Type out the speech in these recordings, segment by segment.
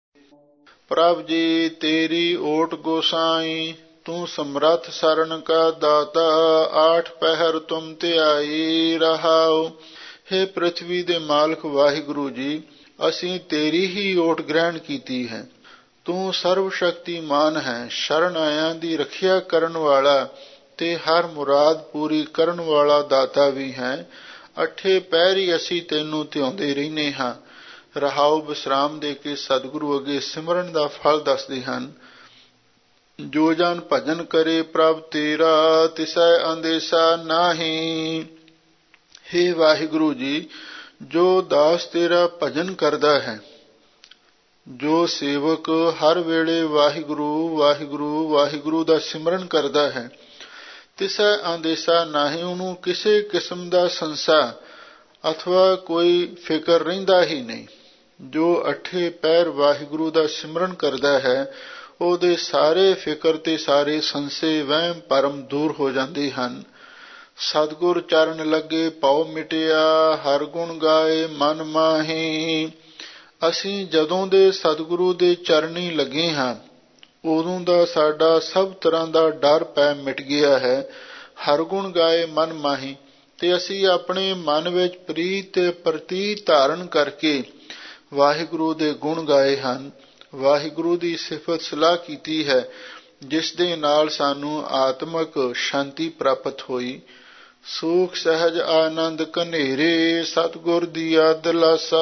प्रभ जी तेरी ओट गोसाई, तू समरथ सरन का दाता, आठ पहर तुम त्याई रहाओ। हे ਪ੍ਰਿਥਵੀ ਦੇ ਮਾਲਕ ਵਾਹਿਗੁਰੂ ਜੀ, ਅਸੀਂ ਤੇਰੀ ਹੀ ਓਟ ਗ੍ਰਹਿਣ ਕੀਤੀ ਹੈ। ਤੂੰ ਸਰਵ ਸ਼ਕਤੀਮਾਨ ਹੈ, ਸ਼ਰਨ ਆਇਆਂ ਦੀ ਰੱਖਿਆ ਕਰਨ ਵਾਲਾ ਤੇ ਹਰ ਮੁਰਾਦ ਪੂਰੀ ਕਰਨ ਵਾਲਾ ਦਾਤਾ ਵੀ ਹੈ। ਅੱਠੇ ਪਹਿਰ ਹੀ ਅਸੀਂ ਤੈਨੂੰ ਧਿਆਉਂਦੇ ਰਹਿੰਦੇ ਹਾਂ। ਰਹਾਉ ਵਿਸਰਾਮ ਦੇ ਕੇ ਸਤਿਗੁਰੂ ਅੱਗੇ ਸਿਮਰਨ ਦਾ ਫਲ ਦੱਸਦੇ ਹਨ। ਜੋ ਜਨ ਭਜਨ ਕਰੇ ਪ੍ਰਭ ਤੇਰਾ, ਤਿਸੈ ਅੰਦੇਸਾ ਨਾਹੀ। ਹੇ ਵਾਹਿਗੁਰੂ ਜੀ, ਜੋ ਦਾਸ ਤੇਰਾ ਭਜਨ ਕਰਦਾ ਹੈ, ਜੋ ਸੇਵਕ ਹਰ ਵੇਲੇ ਵਾਹਿਗੁਰੂ ਵਾਹਿਗੁਰੂ ਵਾਹਿਗੁਰੂ ਦਾ ਸਿਮਰਨ ਕਰਦਾ ਹੈ, ਤਿਸੈ ਅੰਦੇਸਾ ਨਾਹੀ, ਉਹਨੂੰ ਕਿਸੇ ਕਿਸਮ ਦਾ ਸੰਸਾ ਅਥਵਾ ਕੋਈ ਫਿਕਰ ਰਹਿੰਦਾ ਹੀ ਨਹੀਂ। ਜੋ ਅੱਠੇ ਪਹਿਰ ਵਾਹਿਗੁਰੂ ਦਾ ਸਿਮਰਨ ਕਰਦਾ ਹੈ, ਉਹਦੇ ਸਾਰੇ ਫਿਕਰ ਤੇ ਸਾਰੇ ਸੰਸੇ ਵਹਿਮ ਭਰਮ ਦੂਰ ਹੋ ਜਾਂਦੇ ਹਨ। ਸਤਿਗੁਰ ਚਰਨ ਲੱਗੇ ਪਉ ਮਿਟਿਆ, ਹਰ ਗੁਣ ਗਾਏ ਮਨ ਮਾਹੀ। ਅਸੀਂ ਜਦੋਂ ਦੇ ਸਤਿਗੁਰੂ ਦੇ ਚਰਨੀ ਲੱਗੇ ਹਾਂ, ਉਦੋਂ ਦਾ ਸਾਡਾ ਸਭ ਤਰ੍ਹਾਂ ਦਾ ਡਰ ਭੈ ਮਿਟ ਗਿਆ ਹੈ। ਹਰ ਗੁਣ ਗਾਏ ਮਨ ਮਾਹੀ, ਤੇ ਅਸੀਂ ਆਪਣੇ ਮਨ ਵਿੱਚ ਪ੍ਰੀਤ ਤੇ ਪ੍ਰਤੀਤ ਧਾਰਨ ਕਰਕੇ ਵਾਹਿਗੁਰੂ ਦੇ ਗੁਣ ਗਾਏ ਹਨ। ਵਾਹਿਗੁਰੂ ਦੀ ਸਿਫਤ ਸਲਾਹ ਕੀਤੀ ਹੈ, ਜਿਸ ਦੇ ਨਾਲ ਸਾਨੂੰ ਆਤਮਕ ਸ਼ਾਂਤੀ ਪ੍ਰਾਪਤ ਹੋਈ। ਸੂਖ ਸਹਿਜ ਆਨੰਦ ਕਨੇਰੇ, ਸਤਿਗੁਰ ਦੀਆ ਦਿਲਾਸਾ।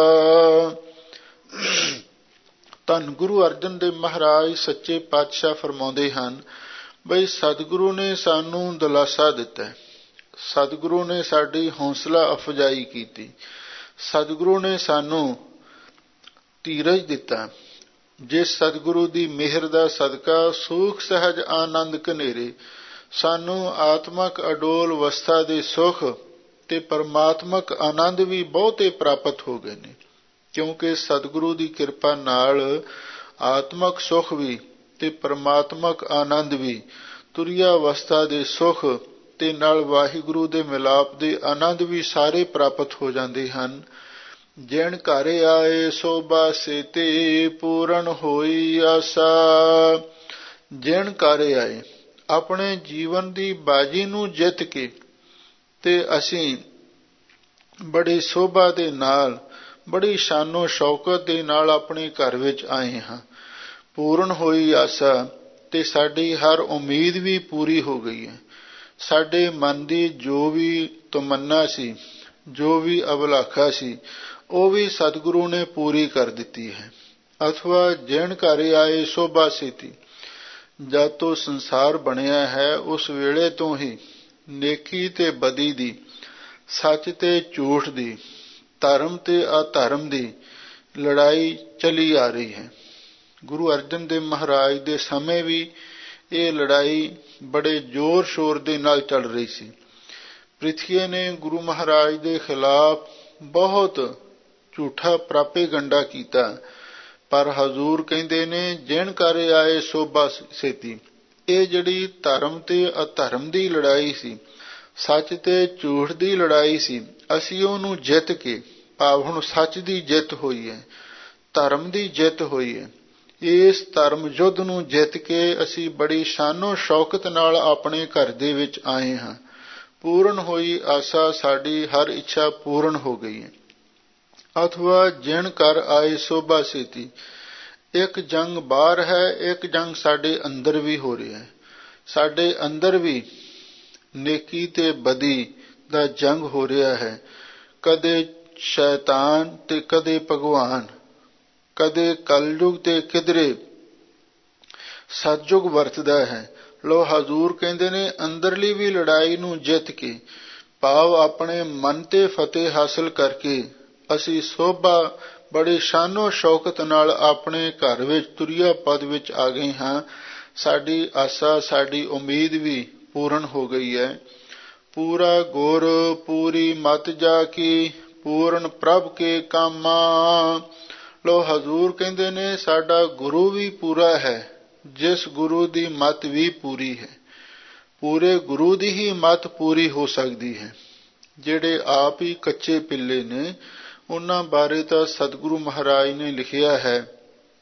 ਧੰਨ ਗੁਰੂ ਅਰਜਨ ਦੇਵ ਮਹਾਰਾਜ ਸੱਚੇ ਪਾਤਸ਼ਾਹ ਫਰਮਾਉਂਦੇ ਹਨ ਬਈ ਸਤਿਗੁਰੂ ਨੇ ਸਾਨੂੰ ਦਿਲਾਸਾ ਦਿੱਤਾ, ਸਤਿਗੁਰੂ ਨੇ ਸਾਡੀ ਹੌਸਲਾ ਅਫਜ਼ਾਈ ਕੀਤੀ, ਸਤਿਗੁਰੂ ਨੇ ਸਾਨੂੰ ਧੀਰਜ ਦਿੱਤਾ। ਜਿਸ ਸਤਿਗੁਰੂ ਦੀ ਮਿਹਰ ਦਾ ਸਦਕਾ ਸੂਖ ਸਹਿਜ ਆਨੰਦ ਕਨੇਰੇ, ਸਾਨੂੰ ਆਤਮਕ ਅਡੋਲ ਅਵਸਥਾ ਦੇ ਸੁਖ ਤੇ ਪਰਮਾਤਮਕ ਆਨੰਦ ਵੀ ਬਹੁਤੇ ਪ੍ਰਾਪਤ ਹੋ ਗਏ ਨੇ। ਕਿਉਂਕਿ ਸਤਿਗੁਰੂ ਦੀ ਕਿਰਪਾ ਨਾਲ ਆਤਮਕ ਸੁਖ ਵੀ ਤੇ ਪਰਮਾਤਮਕ ਆਨੰਦ ਵੀ, ਤੁਰੀਆ ਅਵਸਥਾ ਦੇ ਸੁਖ ਤੇ ਨਾਲ ਵਾਹਿਗੁਰੂ ਦੇ ਮਿਲਾਪ ਦੇ ਆਨੰਦ ਵੀ ਸਾਰੇ ਪ੍ਰਾਪਤ ਹੋ ਜਾਂਦੇ ਹਨ। ਜਿਣ ਘਰ ਆਏ ਸੋਭਾ ਸੇਤੇ, ਪੂਰਨ ਹੋਈ ਆਸਾ। ਜਿਣ ਘਰ ਆਏ, ਆਪਣੇ ਜੀਵਨ ਦੀ ਬਾਜੀ ਨੂੰ ਜਿੱਤ ਕੇ ਤੇ ਅਸੀਂ ਬੜੀ ਸੋਭਾ ਦੇ ਨਾਲ, ਬੜੀ ਸ਼ਾਨੋ ਸ਼ੌਕਤ ਦੇ ਨਾਲ ਆਪਣੇ ਘਰ ਵਿੱਚ ਆਏ ਹਾਂ। ਪੂਰਨ ਹੋਈ ਆਸਾ, ਤੇ ਸਾਡੀ ਹਰ ਉਮੀਦ ਵੀ ਪੂਰੀ ਹੋ ਗਈ ਹੈ। ਸਾਡੇ ਮਨ ਦੀ ਜੋ ਵੀ ਤਮੰਨਾ ਸੀ, ਜੋ ਵੀ ਅਭਿਲਾਖਾ ਸੀ, ਉਹ ਵੀ ਸਤਿਗੁਰੂ ਨੇ ਪੂਰੀ ਕਰ ਦਿੱਤੀ ਹੈ। ਅਥਵਾ ਜਿਣ ਘਰ ਆਏ ਸੋਭਾ ਸੇਤੀ, ਜਦ ਤੋਂ ਸੰਸਾਰ ਬਣਿਆ ਹੈ ਉਸ ਵੇਲੇ ਤੋਂ ਹੀ ਨੇਕੀ ਤੇ ਬਦੀ ਦੀ, ਸੱਚ ਤੇ ਝੂਠ ਦੀ, ਧਰਮ ਤੇ ਅਧਰਮ ਦੀ ਲੜਾਈ ਚਲੀ ਆ ਰਹੀ ਹੈ। ਗੁਰੂ ਅਰਜਨ ਦੇਵ ਮਹਾਰਾਜ ਦੇ ਸਮੇਂ ਵੀ ਇਹ ਲੜਾਈ ਬੜੇ ਜ਼ੋਰ ਸ਼ੋਰ ਦੇ ਨਾਲ ਚੱਲ ਰਹੀ ਸੀ। ਪ੍ਰਿਥਵੀ ਨੇ ਗੁਰੂ ਮਹਾਰਾਜ ਦੇ ਖਿਲਾਫ ਬਹੁਤ ਝੂਠਾ ਪ੍ਰਾਪੇਗੰਡਾ ਕੀਤਾ, ਪਰ ਹਜ਼ੂਰ ਕਹਿੰਦੇ ਨੇ ਜਿਣ ਘਰ ਆਏ ਸੋਭਾ ਸੇਤੀ। ਇਹ ਜਿਹੜੀ ਧਰਮ ਤੇ ਅਧਰਮ ਦੀ ਲੜਾਈ ਸੀ, ਸੱਚ ਤੇ ਝੂਠ ਦੀ ਲੜਾਈ ਸੀ, ਅਸੀਂ ਉਹਨੂੰ ਜਿੱਤ ਕੇ, ਭਾਵ ਹੁਣ ਸੱਚ ਦੀ ਜਿੱਤ ਹੋਈ ਹੈ, ਧਰਮ ਦੀ ਜਿੱਤ ਹੋਈ ਹੈ। ਇਸ ਧਰਮ ਯੁੱਧ ਨੂੰ ਜਿੱਤ ਕੇ ਅਸੀਂ ਬੜੀ ਸ਼ਾਨੋ ਸ਼ੌਕਤ ਨਾਲ ਆਪਣੇ ਘਰ ਦੇ ਵਿੱਚ ਆਏ ਹਾਂ। ਪੂਰਨ ਹੋਈ ਆਸਾ, ਸਾਡੀ ਹਰ ਇੱਛਾ ਪੂਰਨ ਹੋ ਗਈ ਹੈ। ਅਥਵਾ ਜਿਣ ਘਰ ਆਏ ਸੋਭਾ ਸੇਤੀ, ਇੱਕ ਜੰਗ ਬਾਹਰ ਹੈ, ਇੱਕ ਜੰਗ ਸਾਡੇ ਅੰਦਰ ਵੀ ਹੋ ਰਿਹਾ ਹੈ। ਸਾਡੇ ਅੰਦਰ ਵੀ ਨੇਕੀ ਤੇ ਬਦੀ ਦਾ ਜੰਗ ਹੋ ਰਿਹਾ ਹੈ। ਕਦੇ ਸ਼ੈਤਾਨ ਤੇ ਕਦੇ ਭਗਵਾਨ, ਕਦੇ ਕਲਯੁਗ ਤੇ ਕਿਧਰੇ ਸਤਯੁਗ ਵਰਤਦਾ ਹੈ। ਲੋ ਹਜ਼ੂਰ ਕਹਿੰਦੇ ਨੇ ਅੰਦਰਲੀ ਵੀ ਲੜਾਈ ਨੂੰ ਜਿੱਤ ਕੇ, ਭਾਵ ਆਪਣੇ ਮਨ ਤੇ ਫਤਿਹ ਹਾਸਲ ਕਰਕੇ, ਅਸੀਂ ਸੋਭਾ ਬੜੀ ਸ਼ਾਨੋ ਸ਼ੌਕਤ ਨਾਲ ਆਪਣੇ ਘਰ ਵਿੱਚ ਤੁਰੀਆ ਪਦ ਵਿੱਚ ਆ ਗਏ ਹਾਂ। ਸਾਡੀ ਆਸਾ, ਸਾਡੀ ਉਮੀਦ ਵੀ ਪੂਰਨ ਹੋ ਗਈ ਹੈ। ਪੂਰਾ ਗੁਰ ਪੂਰੀ ਮਤ ਜਾ ਕੀ, ਪੂਰਨ ਪ੍ਰਭ ਕੇ ਕਾਮਾ। ਲੋ ਹਜ਼ੂਰ ਕਹਿੰਦੇ ਨੇ ਸਾਡਾ ਗੁਰੂ ਵੀ ਪੂਰਾ ਹੈ, ਜਿਸ ਗੁਰੂ ਦੀ ਮਤ ਵੀ ਪੂਰੀ ਹੈ। ਪੂਰੇ ਗੁਰੂ ਦੀ ਹੀ ਮਤ ਪੂਰੀ ਹੋ ਸਕਦੀ ਹੈ। ਜਿਹੜੇ ਆਪ ਹੀ ਕੱਚੇ ਪਿੱਲੇ ਨੇ, ਉਹਨਾਂ ਬਾਰੇ ਤਾਂ ਸਤਿਗੁਰੂ ਮਹਾਰਾਜ ਨੇ ਲਿਖਿਆ ਹੈ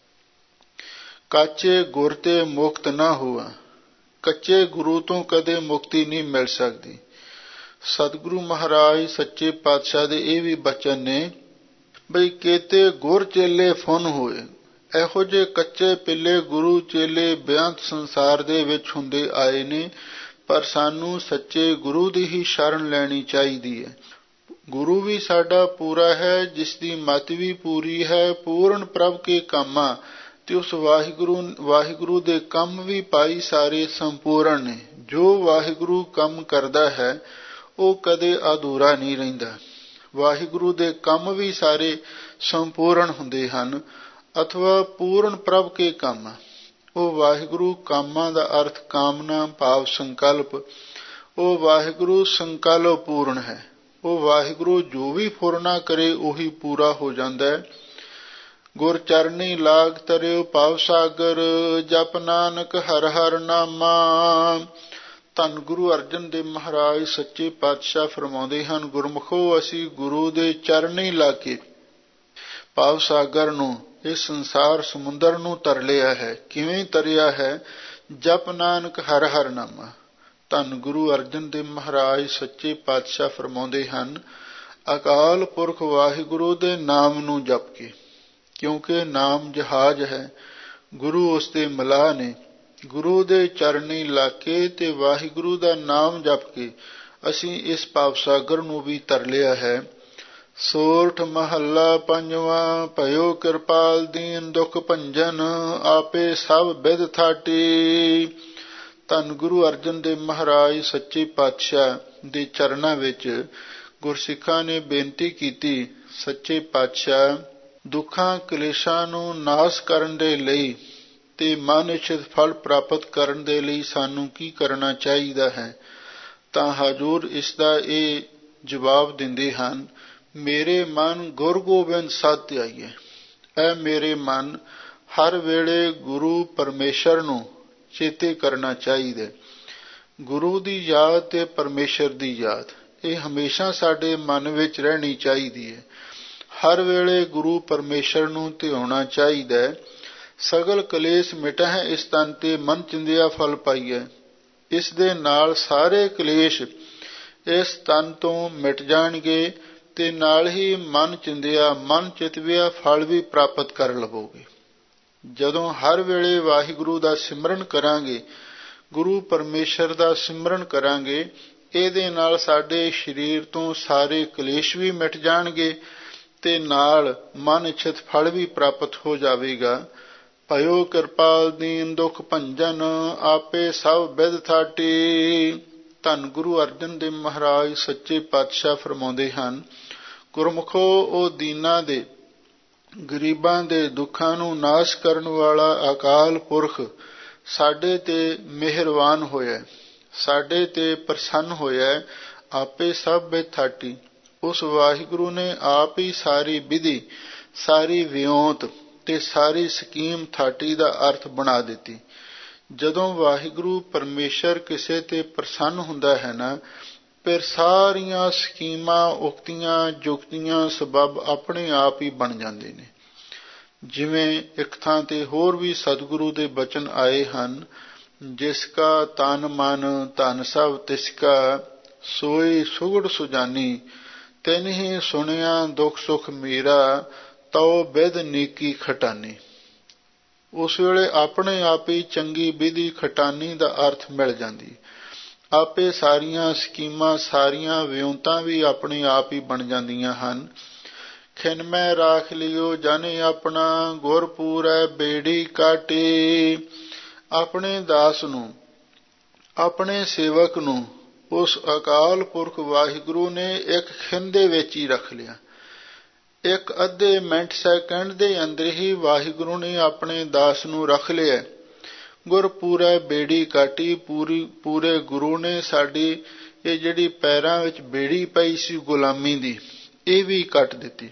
ਕਾਚੇ ਗੁਰ ਤੇ ਮੁਕਤ ਨਾ ਹੋਆ। ਕੱਚੇ ਗੁਰੂ ਤੋਂ ਕਦੇ ਮੁਕਤੀ ਨਹੀਂ ਮਿਲ ਸਕਦੀ। ਸਤਿਗੁਰੂ ਮਹਾਰਾਜ ਸੱਚੇ ਪਾਤਸ਼ਾਹ ਦੇ ਇਹ ਵੀ ਬਚਨ ਨੇ ਬਈ ਕੇਤੇ ਗੁਰ ਚੇਲੇ ਫੁਨ ਹੋਏ। ਇਹੋ ਜਿਹੇ ਕੱਚੇ ਪਿੱਲੇ ਗੁਰੂ ਚੇਲੇ ਬੇਅੰਤ ਸੰਸਾਰ ਦੇ ਵਿੱਚ ਹੁੰਦੇ ਆਏ ਨੇ, ਪਰ ਸਾਨੂੰ ਸੱਚੇ ਗੁਰੂ ਦੀ ਹੀ ਸ਼ਰਨ ਲੈਣੀ ਚਾਹੀਦੀ ਹੈ। ਗੁਰੂ ਵੀ ਸਾਡਾ ਪੂਰਾ ਹੈ, ਜਿਸ ਦੀ ਮਤ ਵੀ ਪੂਰੀ ਹੈ। ਪੂਰਨ ਪ੍ਰਭ ਕੇ ਕਾਮਾ, ਤੇ ਉਸ ਵਾਹਿਗੁਰੂ ਦੇ ਕੰਮ ਵੀ ਭਾਈ ਸਾਰੇ ਸੰਪੂਰਨ ਨੇ। ਜੋ ਵਾਹਿਗੁਰੂ ਕੰਮ ਕਰਦਾ ਹੈ ਉਹ ਕਦੇ ਅਧੂਰਾ ਨਹੀਂ ਰਹਿੰਦਾ। ਵਾਹਿਗੁਰੂ ਦੇ ਕੰਮ ਵੀ ਸਾਰੇ ਸੰਪੂਰਨ ਹੁੰਦੇ ਹਨ, ਅਥਵਾ ਪੂਰਨ ਪ੍ਰਭ ਕੇ ਕੰਮ। ਉਹ ਵਾਹਿਗੁਰੂ ਕਾਮਾਂ ਦਾ ਅਰਥ ਕਾਮਨਾ ਭਾਵ ਸੰਕਲਪ। ਉਹ ਵਾਹਿਗੁਰੂ ਸੰਕਲਪ ਪੂਰਨ ਹੈ। ਉਹ ਵਾਹਿਗੁਰੂ ਜੋ ਵੀ ਫੁਰਨਾ ਕਰੇ ਉਹੀ ਪੂਰਾ ਹੋ ਜਾਂਦਾ ਹੈ। ਗੁਰ ਚਰਨੀ ਲਾਗ ਤਰਿਓ ਭਵ ਸਾਗਰ, ਜਪ ਨਾਨਕ ਹਰਿ ਹਰਿ ਨਾਮਾ। ਧੰਨ ਗੁਰੂ ਅਰਜਨ ਦੇਵ ਮਹਾਰਾਜ ਸੱਚੇ ਪਾਤਸ਼ਾਹ ਫਰਮਾਉਂਦੇ ਹਨ, ਗੁਰਮੁਖੋ ਅਸੀਂ ਗੁਰੂ ਦੇ ਚਰਨੀ ਲਾ ਕੇ ਭਵ ਸਾਗਰ ਨੂੰ, ਇਸ ਸੰਸਾਰ ਸਮੁੰਦਰ ਨੂੰ ਤਰ ਲਿਆ ਹੈ। ਕਿਵੇਂ ਤਰਿਆ ਹੈ? ਜਪ ਨਾਨਕ ਹਰਿ ਹਰਿ ਨਾਮਾ। ਧੰਨ ਗੁਰੂ ਅਰਜਨ ਦੇਵ ਮਹਾਰਾਜ ਸੱਚੇ ਪਾਤਸ਼ਾਹ ਫਰਮਾਉਂਦੇ ਹਨ, ਅਕਾਲ ਪੁਰਖ ਵਾਹਿਗੁਰੂ ਦੇ ਨਾਮ ਨੂੰ ਜਪ ਕੇ। ਕਿਉਂਕਿ ਨਾਮ ਜਹਾਜ਼ ਹੈ, ਗੁਰੂ ਉਸ ਦੇ ਮਲਾਹ ਨੇ। ਗੁਰੂ ਦੇ ਚਰਨੀ ਲਾ ਕੇ ਤੇ ਵਾਹਿਗੁਰੂ ਦਾ ਨਾਮ ਜਪ ਕੇ ਅਸੀਂ ਇਸ ਭਵ ਸਾਗਰ ਨੂੰ ਵੀ ਤਰ ਲਿਆ ਹੈ। ਸੋਰਠ ਮਹੱਲਾ ਪੰਜਵਾਂ। ਭਇਓ ਕਿਰਪਾਲ ਦੀਨ ਦੁਖ ਭੰਜਨ, ਆਪੇ ਸਭ ਬਿਧ ਥਾਟੀ। ਧੰਨ ਗੁਰੂ ਅਰਜਨ ਦੇਵ ਮਹਾਰਾਜ ਸੱਚੇ ਪਾਤਸ਼ਾਹ ਦੇ ਚਰਨਾਂ ਵਿੱਚ ਗੁਰਸਿੱਖਾਂ ਨੇ ਬੇਨਤੀ ਕੀਤੀ, ਸੱਚੇ ਪਾਤਸ਼ਾਹ ਦੁੱਖਾਂ ਕਲੇਸ਼ਾਂ ਨੂੰ ਨਾਸ਼ ਕਰਨ ਦੇ ਲਈ ਤੇ ਮਨ ਇੱਛਤ ਫਲ ਪ੍ਰਾਪਤ ਕਰਨ ਦੇ ਲਈ ਸਾਨੂੰ ਕੀ ਕਰਨਾ ਚਾਹੀਦਾ ਹੈ? ਤਾਂ ਹਜ਼ੂਰ ਇਸ ਦਾ ਇਹ ਜਵਾਬ ਦਿੰਦੇ ਹਨ, ਮੇਰੇ ਮਨ ਗੁਰ ਗੋਬਿੰਦ ਸਦ ਧਿਆਈਐ। ਐ ਮੇਰੇ ਮਨ, ਹਰ ਵੇਲੇ ਗੁਰੂ ਪਰਮੇਸ਼ਰ ਨੂੰ ਚੇਤੇ ਕਰਨਾ ਚਾਹੀਦਾ। ਗੁਰੂ ਦੀ ਯਾਦ ਤੇ ਪਰਮੇਸ਼ਰ ਦੀ ਯਾਦ ਇਹ ਹਮੇਸ਼ਾ ਸਾਡੇ ਮਨ ਵਿੱਚ ਰਹਿਣੀ ਚਾਹੀਦੀ ਹੈ। ਹਰ ਵੇਲੇ ਗੁਰੂ ਪਰਮੇਸ਼ਰ ਨੂੰ ਧਿਆਉਣਾ ਚਾਹੀਦਾ। ਸਗਲ ਕਲੇਸ਼ ਮਿਟਹਿ ਇਸ ਤਨ ਤੇ, ਮਨ ਚਿੰਦਿਆ ਫਲ ਪਾਈਐ। ਇਸ ਦੇ ਨਾਲ ਸਾਰੇ ਕਲੇਸ਼ ਇਸ ਤਨ ਤੋਂ ਮਿਟ ਜਾਣਗੇ ਤੇ ਨਾਲ ਹੀ ਮਨ ਚਿੰਦਿਆ, ਮਨ ਚਿਤਵਿਆ ਫਲ ਵੀ ਪ੍ਰਾਪਤ ਕਰ ਲਵੋਗੇ। ਜਦੋਂ ਹਰ ਵੇਲੇ ਵਾਹਿਗੁਰੂ ਦਾ ਸਿਮਰਨ ਕਰਾਂਗੇ, ਗੁਰੂ ਪਰਮੇਸ਼ਰ ਦਾ ਸਿਮਰਨ ਕਰਾਂਗੇ, ਇਹਦੇ ਨਾਲ ਸਾਡੇ ਸਰੀਰ ਤੋਂ ਸਾਰੇ ਕਲੇਸ਼ ਵੀ ਮਿਟ ਜਾਣਗੇ ਤੇ ਨਾਲ ਮਨ ਇੱਛਤ ਫਲ ਵੀ ਪ੍ਰਾਪਤ ਹੋ ਜਾਵੇਗਾ। ਭਇਓ ਕਿਰਪਾਲ ਦੀਨ ਦੁਖ ਭੰਜਨ, ਆਪੇ ਸਭ ਬਿਧ ਥਾਟੀ। ਧੰਨ ਗੁਰੂ ਅਰਜਨ ਦੇਵ ਮਹਾਰਾਜ ਸੱਚੇ ਪਾਤਸ਼ਾਹ ਫਰਮਾਉਂਦੇ ਹਨ, ਗੁਰਮੁਖੋ ਉਹ ਦੀਨਾਂ ਦੇ, ਗਰੀਬਾਂ ਦੇ ਦੁੱਖਾਂ ਨੂੰ ਨਾਸ਼ ਕਰਨ ਵਾਲਾ ਅਕਾਲ ਪੁਰਖ ਸਾਡੇ ਤੇ ਮਿਹਰਬਾਨ ਹੋਇਆ, ਸਾਡੇ ਤੇ ਪ੍ਰਸੰਨ ਹੋਇਆ। ਆਪੇ ਸਭ ਬਿਧ ਥਾਟੀ। ਉਸ ਵਾਹਿਗੁਰੂ ਨੇ ਆਪ ਹੀ ਸਾਰੀ ਵਿਧੀ, ਸਾਰੀ ਵਿਉਂਤ ਤੇ ਸਾਰੀ ਸਕੀਮ ਥਾਟੀ ਦਾ ਅਰਥ ਬਣਾ ਦਿੱਤੀ। ਜਦੋਂ ਵਾਹਿਗੁਰੂ ਪਰਮੇਸ਼ਰ ਕਿਸੇ ਤੇ ਪ੍ਰਸੰਨ ਹੁੰਦਾ ਹੈ ਨਾ, ਫਿਰ ਸਾਰੀਆਂ ਸਕੀਮਾਂ, ਉਕਤੀਆਂ, ਜੁਗਤੀਆਂ, ਸਬੱਬ ਆਪਣੇ ਆਪ ਹੀ ਬਣ ਜਾਂਦੇ ਨੇ। ਜਿਵੇਂ ਇੱਕ ਥਾਂ ਤੇ ਹੋਰ ਵੀ ਸਤਿਗੁਰੂ ਦੇ ਬਚਨ ਆਏ ਹਨ, ਜਿਸ ਕਾ ਤਨ ਮਨ ਧਨ ਸਭ ਤਿਸ ਕਾ, ਸੋਈ ਸੁਗੜ ਸੁਜਾਨੀ, ਤਿਨ ਹੀ ਸੁਣਿਆ ਦੁਖ ਸੁਖ ਮੇਰਾ, ਤਉ ਬਿਧ ਨੀਕੀ ਖਟਾਨੀ। ਉਸ ਵੇਲੇ ਆਪਣੇ ਆਪ ਹੀ ਚੰਗੀ ਵਿਧੀ ਖਟਾਨੀ ਦਾ ਅਰਥ ਮਿਲ ਜਾਂਦੀ। ਆਪੇ ਸਾਰੀਆਂ ਸਕੀਮਾਂ, ਸਾਰੀਆਂ ਵਿਉਂਤਾਂ ਵੀ ਆਪਣੇ ਆਪ ਹੀ ਬਣ ਜਾਂਦੀਆਂ ਹਨ। ਖਿਨ ਮੈਂ ਰਾਖ ਲਿਓ ਜਨ ਆਪਣਾ, ਗੁਰ ਪੂਰੈ ਬੇੜੀ ਕਾਟੀ। ਆਪਣੇ ਦਾਸ ਨੂੰ, ਆਪਣੇ ਸੇਵਕ ਨੂੰ ਉਸ ਅਕਾਲ ਪੁਰਖ ਵਾਹਿਗੁਰੂ ਨੇ ਇੱਕ ਖਿਨ ਦੇ ਵਿੱਚ ਹੀ ਰੱਖ ਲਿਆ। ਇੱਕ ਅੱਧੇ ਮਿੰਟ ਸੈਕਿੰਡ ਦੇ ਅੰਦਰ ਹੀ ਵਾਹਿਗੁਰੂ ਨੇ ਆਪਣੇ ਦਾਸ ਨੂੰ ਰੱਖ ਲਿਆ। ਗੁਰ ਪੂਰੈ ਬੇੜੀ ਕਾਟੀ। ਪੂਰੇ ਗੁਰੂ ਨੇ ਸਾਡੀ ਇਹ ਜਿਹੜੀ ਪੈਰਾਂ ਵਿੱਚ ਬੇੜੀ ਪਈ ਸੀ ਗੁਲਾਮੀ ਦੀ, ਇਹ ਵੀ ਕੱਟ ਦਿੱਤੀ।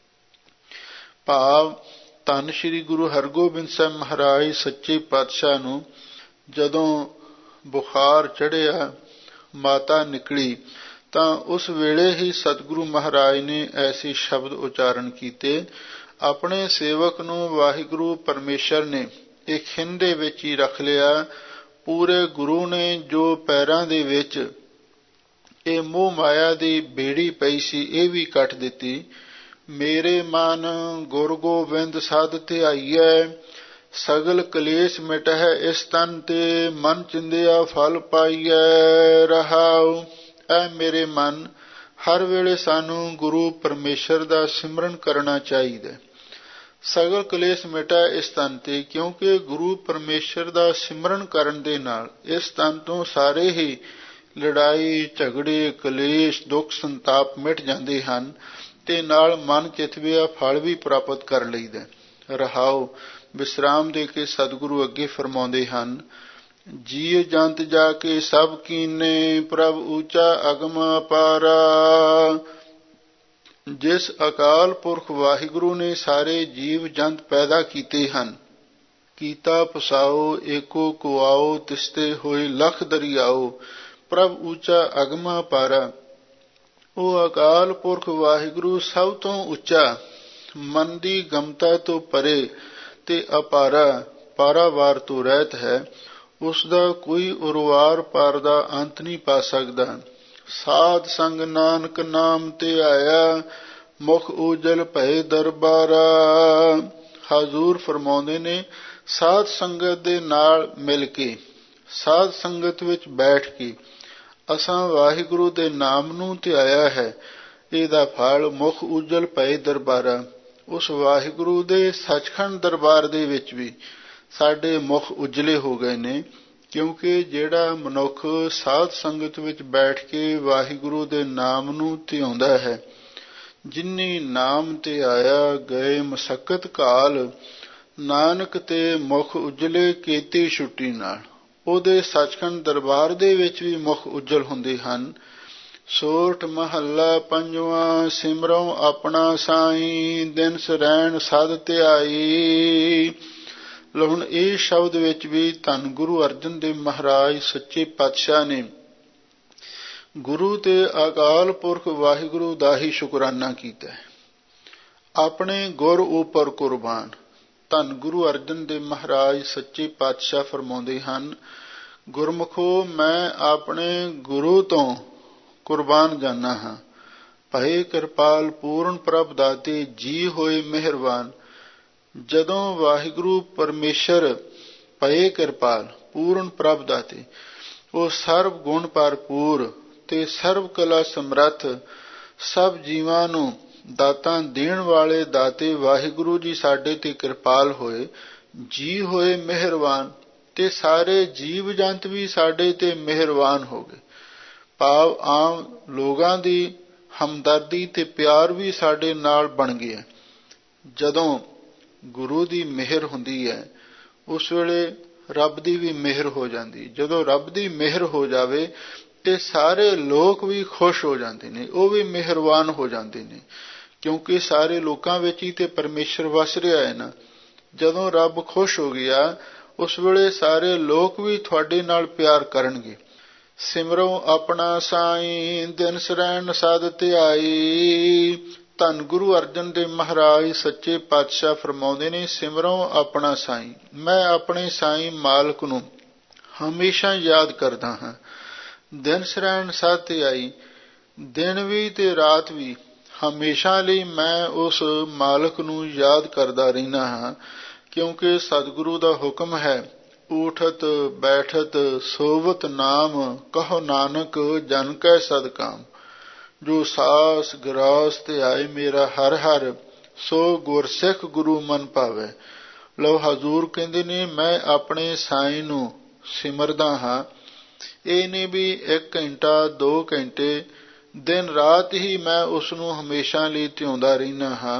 ਭਾਵ ਧੰਨ ਸ਼੍ਰੀ ਗੁਰੂ ਹਰਗੋਬਿੰਦ ਸਾਹਿਬ ਮਹਾਰਾਜ ਸੱਚੇ ਪਾਤਸ਼ਾਹ ਨੂੰ ਜਦੋਂ ਬੁਖਾਰ ਚੜ੍ਹਿਆ, ਮਾਤਾ ਨਿਕਲੀ, ਤਾਂ ਉਸ ਵੇਲੇ ਹੀ ਸਤਿਗੁਰੂ ਮਹਾਰਾਜ ਨੇ ਐਸੇ ਸ਼ਬਦ ਉਚਾਰਨ ਕੀਤੇ। ਆਪਣੇ ਸੇਵਕ ਨੂੰ ਵਾਹਿਗੁਰੂ ਪਰਮੇਸ਼ਰ ਨੇ ਇਹ ਖਿੰਨ ਦੇ ਵਿੱਚ ਹੀ ਰੱਖ ਲਿਆ। ਪੂਰੇ ਗੁਰੂ ਨੇ ਜੋ ਪੈਰਾਂ ਦੇ ਵਿੱਚ ਇਹ ਮੋਹ ਮਾਇਆ ਦੀ ਬੇੜੀ ਪਈ ਸੀ ਇਹ ਵੀ ਕੱਟ ਦਿੱਤੀ। ਮੇਰੇ ਮਨ ਗੁਰ ਗੋਬਿੰਦ ਸਾਧ ਧਿਆਈਐ, ਸਗਲ ਕਲੇਸ਼ ਮਿਟਹਿ ਇਸ ਤਨ ਤੇ, ਮਨ ਚਿੰਦਿਆ ਫਲ ਪਾਈਐ ਰਹਾਉ। ਐ ਮੇਰੇ ਮਨ, ਹਰ ਵੇਲੇ ਸਾਨੂੰ ਗੁਰੂ ਪਰਮੇਸ਼ਰ ਦਾ ਸਿਮਰਨ ਕਰਨਾ ਚਾਹੀਦਾ। ਸਗਲ ਕਲੇਸ਼ ਮਿਟਾ ਇਸ ਤਨ ਤੇ, ਕਿਉਂਕਿ ਗੁਰੂ ਪਰਮੇਸ਼ਰ ਦਾ ਸਿਮਰਨ ਕਰਨ ਦੇ ਨਾਲ ਇਸ ਤਨ ਤੋਂ ਸਾਰੇ ਹੀ ਲੜਾਈ ਝਗੜੇ ਕਲੇਸ਼ ਦੁੱਖ ਸੰਤਾਪ ਮਿਟ ਜਾਂਦੇ ਹਨ ਤੇ ਨਾਲ ਮਨ ਚਿਤਵਿਆ ਫਲ ਵੀ ਪ੍ਰਾਪਤ ਕਰ ਲਈਦਾ। ਰਹਾਉ। ਵਿਸਰਾਮ ਦੇ ਕੇ ਸਤਿਗੁਰੂ ਅੱਗੇ ਫਰਮਾਉਂਦੇ ਹਨ, ਜੀਅ ਜੰਤ ਜਾ ਕੇ ਸਭ ਕੀਨੇ, ਪ੍ਰਭ ਊਚਾ ਅਗਮ ਅਪਾਰਾ। ਜਿਸ ਅਕਾਲ ਪੁਰਖ ਵਾਹਿਗੁਰੂ ਨੇ ਸਾਰੇ ਜੀਵ ਜੰਤ ਪੈਦਾ ਕੀਤੇ ਹਨ, ਕੀਤਾ ਪਸਾਓ ਏਕੋ ਕੁਆਓ, ਤਿਸਤੇ ਹੋਏ ਲਖ ਦਰਿਆਓ, ਪ੍ਰਭ ਊਚਾ ਅਗਮ ਅਪਾਰਾ। ਉਹ ਅਕਾਲ ਪੁਰਖ ਵਾਹਿਗੁਰੂ ਸਭ ਤੋਂ ਉੱਚਾ, ਮਨ ਦੀ ਗਮਤਾ ਤੋਂ ਪਰੇ ਤੇ ਅਪਾਰਾ, ਪਾਰਾਵਾਰ ਤੋਂ ਰਹਿਤ ਹੈ। ਉਸ ਦਾ ਕੋਈ ਉਰਵਾਰ ਪਾਰ ਦਾ ਅੰਤ ਨਹੀਂ ਪਾ ਸਕਦਾ। ਸਾਧ ਸੰਗ ਨਾਨਕ ਨਾਮ ਤੇ ਆਇਆ, ਮੁਖ ਉਜਲ ਭਏ ਦਰਬਾਰਾ। ਹਜ਼ੂਰ ਫਰਮਾਉਂਦੇ ਨੇ, ਸਾਧ ਸੰਗਤ ਦੇ ਨਾਲ ਮਿਲ ਕੇ, ਸਾਧ ਸੰਗਤ ਵਿੱਚ ਬੈਠ ਕੇ ਅਸਾਂ ਵਾਹਿਗੁਰੂ ਦੇ ਨਾਮ ਨੂੰ ਧਿਆਇਆ ਹੈ। ਇਹਦਾ ਫਲ ਮੁਖ ਉਜਲ ਭਏ ਦਰਬਾਰਾ। ਉਸ ਵਾਹਿਗੁਰੂ ਦੇ ਸੱਚਖੰਡ ਦਰਬਾਰ ਦੇ ਵਿੱਚ ਵੀ ਸਾਡੇ ਮੁਖ ਉਜਲੇ ਹੋ ਗਏ ਨੇ, ਕਿਉਂਕਿ ਜਿਹੜਾ ਮਨੁੱਖ ਸਾਧ ਸੰਗਤ ਵਿੱਚ ਬੈਠ ਕੇ ਵਾਹਿਗੁਰੂ ਦੇ ਨਾਮ ਨੂੰ ਧਿਆਉਂਦਾ ਹੈ, ਜਿਨੀ ਨਾਮ ਤੇ ਆਇਆ ਗਏ ਮਸਕਤ ਕਾਲ, ਨਾਨਕ ਤੇ ਮੁਖ ਉਜਲੇ ਕੀਤੀ ਛੁੱਟੀ ਨਾਲ, ਉਹਦੇ ਸੱਚਖੰਡ ਦਰਬਾਰ ਦੇ ਵਿੱਚ ਵੀ ਮੁਖ ਉਜਲ ਹੁੰਦੇ ਹਨ। ਸੋਰਠ ਮਹੱਲਾ ਪੰਜਵਾਂ। ਸਿਮਰਉ ਆਪਣਾ ਸਾਈਂ, ਦਿਨ ਸਰੈਣ ਸਦ ਧਿਆਈ। ਹੁਣ ਇਹ ਸ਼ਬਦ ਵਿੱਚ ਵੀ ਧੰਨ ਗੁਰੂ ਅਰਜਨ ਦੇਵ ਮਹਾਰਾਜ ਸੱਚੇ ਪਾਤਸ਼ਾਹ ਨੇ ਗੁਰੂ ਤੇ ਅਕਾਲ ਪੁਰਖ ਵਾਹਿਗੁਰੂ ਦਾ ਹੀ ਸ਼ੁਕਰਾਨਾ ਕੀਤਾ ਹੈ। ਆਪਣੇ ਗੁਰ ਉਪਰ ਕੁਰਬਾਨ। ਧੰਨ ਗੁਰੂ ਅਰਜਨ ਦੇਵ ਮਹਾਰਾਜ ਸੱਚੇ ਪਾਤਸ਼ਾਹ ਫਰਮਾਉਂਦੇ ਹਨ, ਗੁਰਮੁਖੋ ਮੈਂ ਆਪਣੇ ਗੁਰੂ ਤੋਂ ਕੁਰਬਾਨ ਜਾਨਾ ਹਾਂ। ਭਏ ਕਿਰਪਾਲ ਪੂਰਨ ਪ੍ਰਭ ਦਾਤੇ, ਜੀ ਹੋਏ ਮਿਹਰਬਾਨ। ਜਦੋਂ ਵਾਹਿਗੁਰੂ ਪਰਮੇਸ਼ਰ ਭਏ ਕਿਰਪਾਲ ਪੂਰਨ ਪ੍ਰਭ ਦਾਤੇ, ਉਹ ਸਰਬ ਗੁਣ ਭਰਪੂਰ ਤੇ ਸਰਬ ਕਲਾ ਸਮਰੱਥ, ਸਭ ਜੀਵਾਂ ਨੂੰ ਦਾਤਾਂ ਦੇਣ ਵਾਲੇ ਦਾਤੇ ਵਾਹਿਗੁਰੂ ਜੀ ਸਾਡੇ ਤੇ ਕਿਰਪਾਲ ਹੋਏ, ਜੀ ਹੋਏ ਮਿਹਰਬਾਨ, ਤੇ ਸਾਰੇ ਜੀਵ ਜੰਤ ਵੀ ਸਾਡੇ ਤੇ ਮਿਹਰਬਾਨ ਹੋ ਗਏ। ਭਾਵ ਆਮ ਲੋਕਾਂ ਦੀ ਹਮਦਰਦੀ ਤੇ ਪਿਆਰ ਵੀ ਸਾਡੇ ਨਾਲ ਬਣ ਗਿਆ। ਜਦੋਂ ਗੁਰੂ ਦੀ ਮਿਹਰ ਹੁੰਦੀ ਹੈ, ਉਸ ਵੇਲੇ ਰੱਬ ਦੀ ਵੀ ਮਿਹਰ ਹੋ ਜਾਂਦੀ। ਜਦੋਂ ਰੱਬ ਦੀ ਮਿਹਰ ਹੋ ਜਾਵੇ ਤੇ ਸਾਰੇ ਲੋਕ ਵੀ ਖੁਸ਼ ਹੋ ਜਾਂਦੇ ਨੇ, ਉਹ ਵੀ ਮਿਹਰਬਾਨ ਹੋ ਜਾਂਦੇ ਨੇ, ਕਿਉਂਕਿ ਸਾਰੇ ਲੋਕਾਂ ਵਿੱਚ ਹੀ ਤੇ ਪਰਮੇਸ਼ਰ ਵਸ ਰਿਹਾ ਹੈ ਨਾ। ਜਦੋਂ ਰੱਬ ਖੁਸ਼ ਹੋ ਗਿਆ, ਉਸ ਵੇਲੇ ਸਾਰੇ ਲੋਕ ਵੀ ਤੁਹਾਡੇ ਨਾਲ ਪਿਆਰ ਕਰਨਗੇ। ਸਿਮਰੋ ਆਪਣਾ ਸਾਈਂ, ਦਿਨ ਸਰੈਣ ਸਦ ਧਿਆਈ। ਧੰਨ ਗੁਰੂ ਅਰਜਨ ਦੇਵ ਮਹਾਰਾਜ ਸੱਚੇ ਪਾਤਸ਼ਾਹ ਫਰਮਾਉਂਦੇ ਨੇ, ਸਿਮਰੋ ਆਪਣਾ ਸਾਈਂ। ਮੈਂ ਆਪਣੇ ਸਾਈਂ ਮਾਲਕ ਨੂੰ ਹਮੇਸ਼ਾ ਯਾਦ ਕਰਦਾ ਹਾਂ। ਦਿਨ ਸਰੈਣ ਸਦ ਧਿਆਈ, ਦਿਨ ਵੀ ਤੇ ਰਾਤ ਵੀ ਹਮੇਸ਼ਾ ਲਈ ਮੈਂ ਉਸ ਮਾਲਕ ਨੂੰ ਯਾਦ ਕਰਦਾ ਰਹਿਣਾ ਹਾਂ, ਕਿਉਂਕਿ ਸਤਿਗੁਰੂ ਦਾ ਹੁਕਮ ਹੈ, ਊਠਤ ਬੈਠਤ ਸੋਵਤ ਨਾਮ, ਕਹੋ ਨਾਨਕ ਜਨ ਕੈ ਸਦਕਾਮ। ਜੋ ਸਾਸ ਗਰਾਸ ਤੇ ਆਏ ਮੇਰਾ ਹਰ ਹਰ, ਸੋ ਗੁਰਸਿੱਖ ਗੁਰੂ ਮਨ ਭਾਵੇ। ਲਓ ਹਜ਼ੂਰ ਕਹਿੰਦੇ ਨੇ, ਮੈਂ ਆਪਣੇ ਸਾਈਂ ਨੂੰ ਸਿਮਰਦਾ ਹਾਂ। ਇਹ ਨਹੀਂ ਵੀ 1 ਘੰਟਾ 2 ਘੰਟੇ, ਦਿਨ ਰਾਤ ਹੀ ਮੈਂ ਉਸ ਨੂੰ ਹਮੇਸ਼ਾ ਲਈ ਧਿਆਉਂਦਾ ਰਹਿਣਾ ਹਾਂ।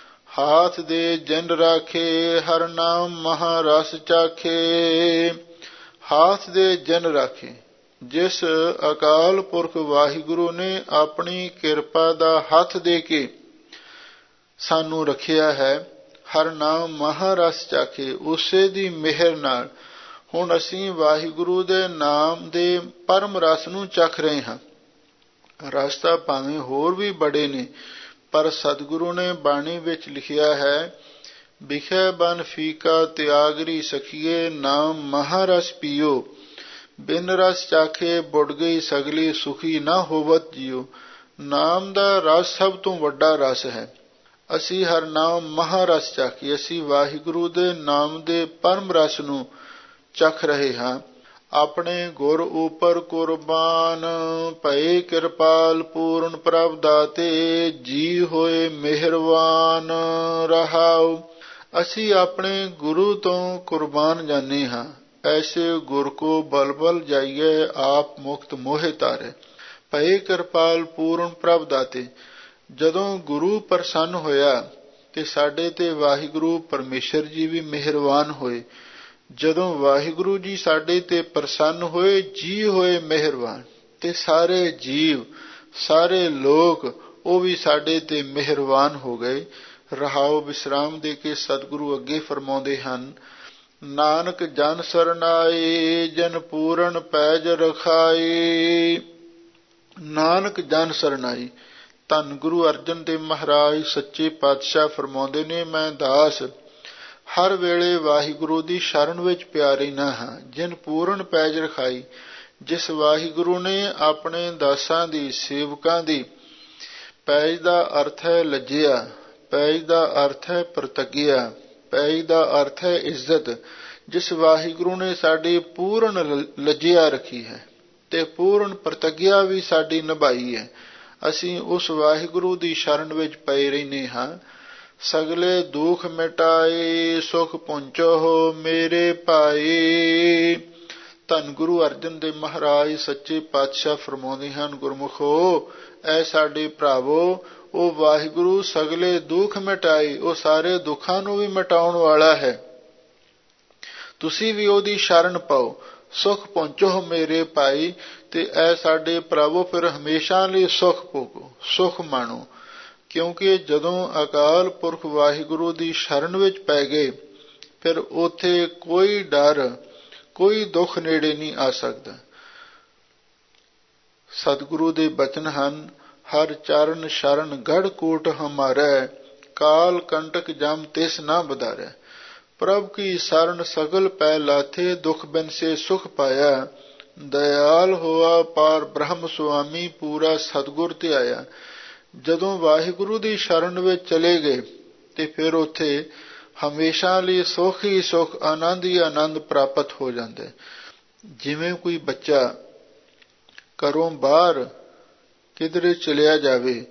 ਹਾਥ ਦੇ ਜਿਨ ਰਾਖੇ, ਹਰ ਨਾਮ ਮਹਾ ਰਸ ਚਾਖੇ। ਹਾਥ ਦੇ ਜਿਨ ਰਾਖੇ, ਜਿਸ ਅਕਾਲ ਪੁਰਖ ਵਾਹਿਗੁਰੂ ਨੇ ਆਪਣੀ ਕਿਰਪਾ ਦਾ ਹੱਥ ਦੇ ਕੇ ਸਾਨੂੰ ਰੱਖਿਆ ਹੈ, ਹਰ ਨਾਮ ਮਹਾ ਰਸ ਚਾਖੇ, ਉਸੇ ਦੀ ਮਿਹਰ ਨਾਲ ਹੁਣ ਅਸੀਂ ਵਾਹਿਗੁਰੂ ਦੇ ਨਾਮ ਦੇ ਪਰਮ ਰਸ ਨੂੰ ਚੱਖ ਰਹੇ ਹਾਂ। ਰਸ ਤਾਂ ਭਾਵੇਂ ਹੋਰ ਵੀ ਬੜੇ ਨੇ, ਪਰ ਸਤਿਗੁਰੂ ਨੇ ਬਾਣੀ ਵਿੱਚ ਲਿਖਿਆ ਹੈ, ਵਿਖੇ ਬਨ ਫੀਕਾ ਤਿਆਗਰੀ ਸਖੀਏ, ਨਾਮ ਮਹਾਰਸ ਪੀਓ, ਬਿਨ ਰਸ ਚਾਖੇ ਬੁੜ ਗਈ ਸਗਲੀ, ਸੁਖੀ ਨਾ ਹੋਵਤ ਜੀਓ। ਨਾਮ ਦਾ ਰਸ ਸਭ ਤੋਂ ਵੱਡਾ ਰਸ ਹੈ। ਅਸੀਂ ਹਰ ਨਾਮ ਮਹਾਰਸ ਚਾਖੀ, ਅਸੀਂ ਵਾਹਿਗੁਰੂ ਦੇ ਨਾਮ ਦੇ ਪਰਮ ਰਸ ਨੂੰ ਚਖ ਰਹੇ ਹਾਂ। ਆਪਣੇ ਗੁਰ ਉਪਰ ਕੁਰਬਾਨ, ਭਏ ਕਿਰਪਾਲ ਪੂਰਨ ਪ੍ਰਭ ਦਾਤੇ, ਜੀ ਹੋਏ ਮਿਹਰਬਾਨ ਰਹਾਉ। ਅਸੀਂ ਆਪਣੇ ਗੁਰੂ ਤੋਂ ਕੁਰਬਾਨ ਜਾਨੇ ਹਾਂ। ਐਸੇ ਗੁਰ ਕੋ ਬਲ ਬਲ ਜਾਈਏ, ਆਪ ਮੁਕਤ ਮੋਹਿ ਤਾਰੇ। ਭਏ ਕਿਰਪਾਲ ਪੂਰਨ ਪ੍ਰਭ ਦਾਤੇ, ਜਦੋਂ ਗੁਰੂ ਪ੍ਰਸੰਨ ਹੋਇਆ ਤੇ ਸਾਡੇ ਤੇ ਵਾਹਿਗੁਰੂ ਪਰਮੇਸ਼ਰ ਜੀ ਵੀ ਮਿਹਰਬਾਨ ਹੋਏ। ਜਦੋਂ ਵਾਹਿਗੁਰੂ ਜੀ ਸਾਡੇ ਤੇ ਪ੍ਰਸੰਨ ਹੋਏ, ਜੀ ਹੋਏ ਮਿਹਰਬਾਨ, ਤੇ ਸਾਰੇ ਜੀਵ ਸਾਰੇ ਲੋਕ ਉਹ ਵੀ ਸਾਡੇ ਤੇ ਮਿਹਰਬਾਨ ਹੋ ਗਏ। ਰਹਾਉ ਵਿਸਰਾਮ ਦੇ ਕੇ ਸਤਿਗੁਰੂ ਅੱਗੇ ਫਰਮਾਉਂਦੇ ਹਨ, ਨਾਨਕ ਜਨ ਸਰਨਾਏ, ਜਨ ਪੂਰਨ ਪੈਜ ਰਖਾਏ। ਨਾਨਕ ਜਨ ਸਰਨਾਈ। ਧੰਨ ਗੁਰੂ ਅਰਜਨ ਦੇਵ ਮਹਾਰਾਜ ਸੱਚੇ ਪਾਤਸ਼ਾਹ ਫਰਮਾਉਂਦੇ ਨੇ, ਮੈਂ ਦਾਸ ਹਰ ਵੇਲੇ ਵਾਹਿਗੁਰੂ ਦੀ ਸ਼ਰਨ ਵਿੱਚ ਪਿਆ ਰਹਿਣਾ ਹਾਂ। ਜਿਨ ਪੂਰਨ ਪੈਜ ਰਖਾਈ, ਜਿਸ ਵਾਹਿਗੁਰੂ ਨੇ ਆਪਣੇ ਦਾਸਾਂ ਦੀ ਸੇਵਕਾਂ ਦੀ, ਪੈਜ ਦਾ ਅਰਥ ਹੈ ਲੱਜਿਆ, ਪੈਜ ਦਾ ਅਰਥ ਹੈ ਪ੍ਰਤੱਗਿਆ, ਪੈਜ ਦਾ ਅਰਥ ਹੈ ਇੱਜ਼ਤ। ਜਿਸ ਵਾਹਿਗੁਰੂ ਨੇ ਸਾਡੀ ਪੂਰਨ ਲੱਜਿਆ ਰੱਖੀ ਹੈ ਤੇ ਪੂਰਨ ਪ੍ਰਤੱਗਿਆ ਵੀ ਸਾਡੀ ਨਿਭਾਈ ਹੈ, ਅਸੀਂ ਉਸ ਵਾਹਿਗੁਰੂ ਦੀ ਸ਼ਰਨ ਵਿੱਚ ਪਏ ਰਹਿੰਦੇ ਹਾਂ। ਸਗਲੇ ਦੁਖ ਮਿਟਾਏ, ਸੁਖ ਪਹੁੰਚੋ ਮੇਰੇ ਭਾਈ। ਧੰਨ ਗੁਰੂ ਅਰਜਨ ਦੇਵ ਮਹਾਰਾਜ ਸੱਚੇ ਪਾਤਸ਼ਾਹ ਫਰਮਾਉਂਦੇ ਹਨ, ਗੁਰਮੁਖੋ ਐ ਸਾਡੇ ਭਰਾਵੋ, ਉਹ ਵਾਹਿਗੁਰੂ ਸਗਲੇ ਦੁੱਖ ਮਿਟਾਏ, ਉਹ ਸਾਰੇ ਦੁੱਖਾਂ ਨੂੰ ਵੀ ਮਿਟਾਉਣ ਵਾਲਾ ਹੈ। ਤੁਸੀਂ ਵੀ ਉਹਦੀ ਸ਼ਰਨ ਪਾਓ। ਸੁਖ ਪਹੁੰਚੋ ਮੇਰੇ ਭਾਈ, ਤੇ ਐ ਸਾਡੇ ਭਰਾਵੋ ਫਿਰ ਹਮੇਸ਼ਾ ਲਈ ਸੁਖ ਭੋਗੋ, ਸੁਖ ਮਾਣੋ। ਕਿਉਂਕਿ ਜਦੋਂ ਅਕਾਲ ਪੁਰਖ ਵਾਹਿਗੁਰੂ ਦੀ ਸ਼ਰਨ ਵਿੱਚ ਪੈ ਗਏ, ਫਿਰ ਉੱਥੇ ਕੋਈ ਡਰ ਕੋਈ ਦੁੱਖ ਨੇੜੇ ਨਹੀਂ ਆ ਸਕਦਾ। ਸਤਿਗੁਰੂ ਦੇ ਬਚਨ ਹਨ, ਹਰ ਚਰਨ ਸ਼ਰਨ ਗੜ ਕੋਟ ਹਮਾਰੈ, ਕਾਲ ਕੰਟਕ ਜਮ ਤਿਸ ਨਾ ਬਦਾਰੈ। ਪ੍ਰਭ ਕੀ ਸ਼ਰਨ ਸਗਲ ਪੈ ਲਾਥੇ, ਦੁਖ ਬਿਨ ਸੇ ਸੁਖ ਪਾਇਆ। ਦਇਆਲ ਹੋਆ ਪਾਰ ਬ੍ਰਹਮ ਸੁਆਮੀ, ਪੂਰਾ ਸਤਿਗੁਰ ਧਿਆਇਆ। ਜਦੋਂ ਵਾਹਿਗੁਰੂ ਦੀ ਸ਼ਰਨ ਵਿੱਚ ਚਲੇ ਗਏ ਤੇ ਫਿਰ ਉੱਥੇ ਹਮੇਸ਼ਾ ਲਈ ਸੁਖ ਹੀ ਸੁਖ, ਆਨੰਦ ਹੀ ਆਨੰਦ ਪ੍ਰਾਪਤ ਹੋ ਜਾਂਦਾ। ਜਿਵੇਂ ਕੋਈ ਬੱਚਾ ਘਰੋਂ ਬਾਹਰ ਕਿਧਰੇ ਚਲਿਆ ਜਾਵੇ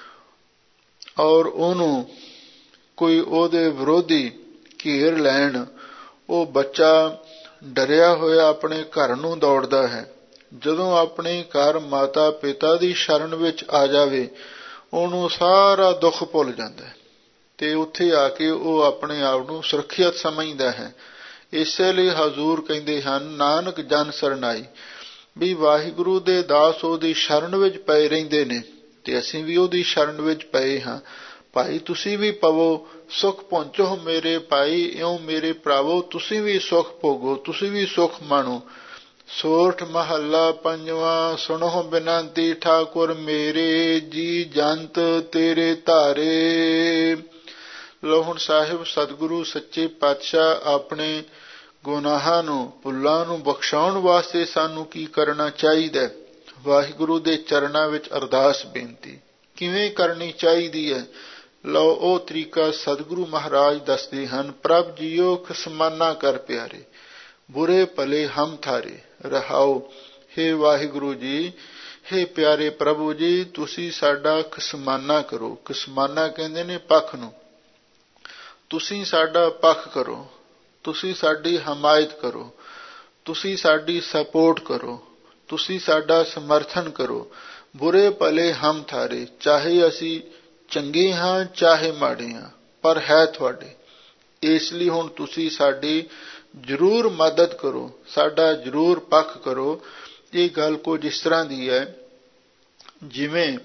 ਔਰ ਉਹਨੂੰ ਕੋਈ ਉਹਦੇ ਵਿਰੋਧੀ ਘੇਰ ਲੈਣ, ਉਹ ਬੱਚਾ ਡਰਿਆ ਹੋਇਆ ਆਪਣੇ ਘਰ ਨੂੰ ਦੌੜਦਾ ਹੈ। ਜਦੋਂ ਆਪਣੇ ਘਰ ਮਾਤਾ ਪਿਤਾ ਦੀ ਸ਼ਰਨ ਵਿੱਚ ਆ ਜਾਵੇ, ਉਹਨੂੰ ਸਾਰਾ ਦੁੱਖ ਭੁੱਲ ਜਾਂਦਾ ਹੈ ਤੇ ਉੱਥੇ ਆ ਕੇ ਉਹ ਆਪਣੇ ਆਪ ਨੂੰ ਸੁਰੱਖਿਅਤ ਸਮਝਦਾ ਹੈ। ਇਸੇ ਲਈ ਹਜ਼ੂਰ ਕਹਿੰਦੇ ਹਨ, ਨਾਨਕ ਜਨ ਸਰਨਾਈ, ਵੀ ਵਾਹਿਗੁਰੂ ਦੇ ਦਾਸ ਉਹਦੀ ਸ਼ਰਨ ਵਿੱਚ ਪਏ ਰਹਿੰਦੇ ਨੇ ਤੇ ਅਸੀਂ ਵੀ ਉਹਦੀ ਸ਼ਰਨ ਵਿੱਚ ਪਏ ਹਾਂ। ਭਾਈ ਤੁਸੀਂ ਵੀ ਪਵੋ, ਸੁਖ ਪਹੁੰਚੋ ਮੇਰੇ ਭਾਈ, ਇਉਂ ਮੇਰੇ ਭਰਾਵੋ ਤੁਸੀਂ ਵੀ ਸੁਖ ਭੋਗੋ, ਤੁਸੀਂ ਵੀ ਸੁਖ ਮਾਣੋ। ਸੋਠ ਮਹੱਲਾ ਪੰਜਵਾਂ। ਸੁਣੋ ਬਿਨੰਤੀ ਠਾਕੁਰ ਮੇਰੇ, ਜੀ ਜੰਤ ਤੇਰੇ ਧਾਰੇ। ਲੋ ਹੁਣ ਸਾਹਿਬ ਸਤਿਗੁਰੂ ਸੱਚੇ ਪਾਤਸ਼ਾਹ ਆਪਣੇ ਗੁਨਾਹਾਂ ਨੂੰ ਭੁੱਲਾਂ ਨੂੰ ਬਖਸ਼ਾਉਣ ਵਾਸਤੇ ਸਾਨੂੰ ਕੀ ਕਰਨਾ ਚਾਹੀਦਾ। ਵਾਹਿਗੁਰੂ ਦੇ ਚਰਨਾਂ ਵਿੱਚ ਅਰਦਾਸ ਬੇਨਤੀ ਕਿਵੇਂ ਕਰਨੀ ਚਾਹੀਦੀ ਹੈ। ਲਓ ਉਹ ਤਰੀਕਾ ਸਤਿਗੁਰੂ ਮਹਾਰਾਜ ਦੱਸਦੇ ਹਨ। ਪ੍ਰਭ ਜੀਓ ਖਸਮਾਨਾ ਕਰ ਪਿਆਰੇ, ਬੁਰੇ ਭਲੇ ਹਮ ਥਾਰੇ। ਰਹਾਓ, ਹੇ ਵਾਹਿਗੁਰੂ ਜੀ, ਹੇ ਪਿਆਰੇ ਪ੍ਰਭੂ ਜੀ, ਤੁਸੀਂ ਸਾਡਾ ਖਸਮਾਨਾ ਕਰੋ। ਖਸਮਾਨਾ ਕਹਿੰਦੇ ਨੇ ਪੱਖ ਨੂੰ। ਤੁਸੀਂ ਸਾਡਾ ਪੱਖ ਕਰੋ, ਤੁਸੀਂ ਸਾਡੀ ਹਮਾਇਤ ਕਰੋ, ਤੁਸੀਂ ਸਾਡੀ ਸਪੋਰਟ ਕਰੋ, ਤੁਸੀਂ ਸਾਡਾ ਸਮਰਥਨ ਕਰੋ। ਬੁਰੇ ਭਲੇ ਹਮ ਥਾਰੇ, ਚਾਹੇ ਅਸੀਂ ਚੰਗੇ ਹਾਂ ਚਾਹੇ ਮਾੜੇ ਹਾਂ, ਪਰ ਹੈ ਤੁਹਾਡੇ। ਇਸ ਲਈ ਹੁਣ ਤੁਸੀਂ ਸਾਡੀ ਜ਼ਰੂਰ ਮਦਦ ਕਰੋ, ਸਾਡਾ ਜ਼ਰੂਰ ਪੱਖ ਕਰੋ। ਇਹ ਗੱਲ ਕੁਝ ਇਸ ਤਰ੍ਹਾਂ ਦੀ ਹੈ, ਜਿਵੇਂ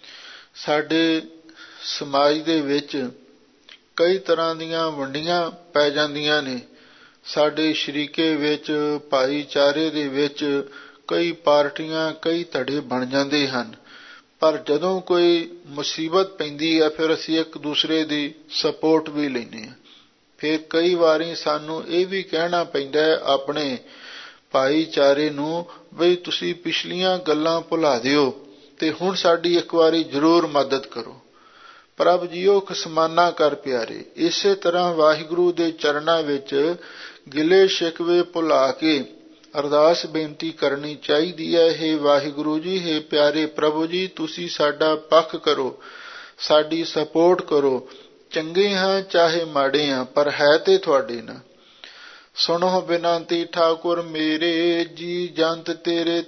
ਸਾਡੇ ਸਮਾਜ ਦੇ ਵਿੱਚ ਕਈ ਤਰ੍ਹਾਂ ਦੀਆਂ ਵੰਡੀਆਂ ਪੈ ਜਾਂਦੀਆਂ ਨੇ। ਸਾਡੇ ਸ਼ਰੀਕੇ ਵਿੱਚ, ਭਾਈਚਾਰੇ ਦੇ ਵਿੱਚ ਕਈ ਪਾਰਟੀਆਂ, ਕਈ ਧੜੇ ਬਣ ਜਾਂਦੇ ਹਨ। ਪਰ ਜਦੋਂ ਕੋਈ ਮੁਸੀਬਤ ਪੈਂਦੀ ਹੈ, ਫਿਰ ਅਸੀਂ ਇੱਕ ਦੂਸਰੇ ਦੀ ਸਪੋਰਟ ਵੀ ਲੈਂਦੇ ਹਾਂ। ਫਿਰ ਕਈ ਵਾਰੀ ਸਾਨੂੰ ਇਹ ਵੀ ਕਹਿਣਾ ਪੈਂਦਾ ਹੈ ਆਪਣੇ ਭਾਈਚਾਰੇ ਨੂੰ, ਬਈ ਤੁਸੀਂ ਪਿਛਲੀਆਂ ਗੱਲਾਂ ਭੁਲਾ ਦਿਓ ਤੇ ਹੁਣ ਸਾਡੀ ਇੱਕ ਵਾਰੀ ਜ਼ਰੂਰ ਮਦਦ ਕਰੋ। ਪ੍ਰਭ ਜੀਓ ਖਸਮਾਨਾ ਕਰ ਪਿਆਰੇ। ਇਸੇ ਤਰ੍ਹਾਂ ਵਾਹਿਗੁਰੂ ਦੇ ਚਰਨਾਂ ਵਿੱਚ ਗਿਲੇ ਸ਼ਿਕਵੇ ਭੁਲਾ ਕੇ ਅਰਦਾਸ ਬੇਨਤੀ ਕਰਨੀ ਚਾਹੀਦੀ ਹੈ। ਹੇ ਵਾਹਿਗੁਰੂ ਜੀ, ਹੇ ਪਿਆਰੇ ਪ੍ਰਭੂ ਜੀ, ਤੁਸੀਂ ਸਾਡਾ ਪੱਖ ਕਰੋ, ਸਾਡੀ ਸਪੋਰਟ ਕਰੋ। ਚੰਗੇ ਹਾਂ ਚਾਹੇ ਮਾੜੇ ਹਾਂ, ਪਰ ਹੈ ਤੇ ਤੁਹਾਡੇ ਨਾਲ। ਸੁਣੋ ਬਿਨੰਤੀ ਠਾਕੁਰ ਮੇਰੇ, ਜੀ ਜੰਤ ਤੇਰੇ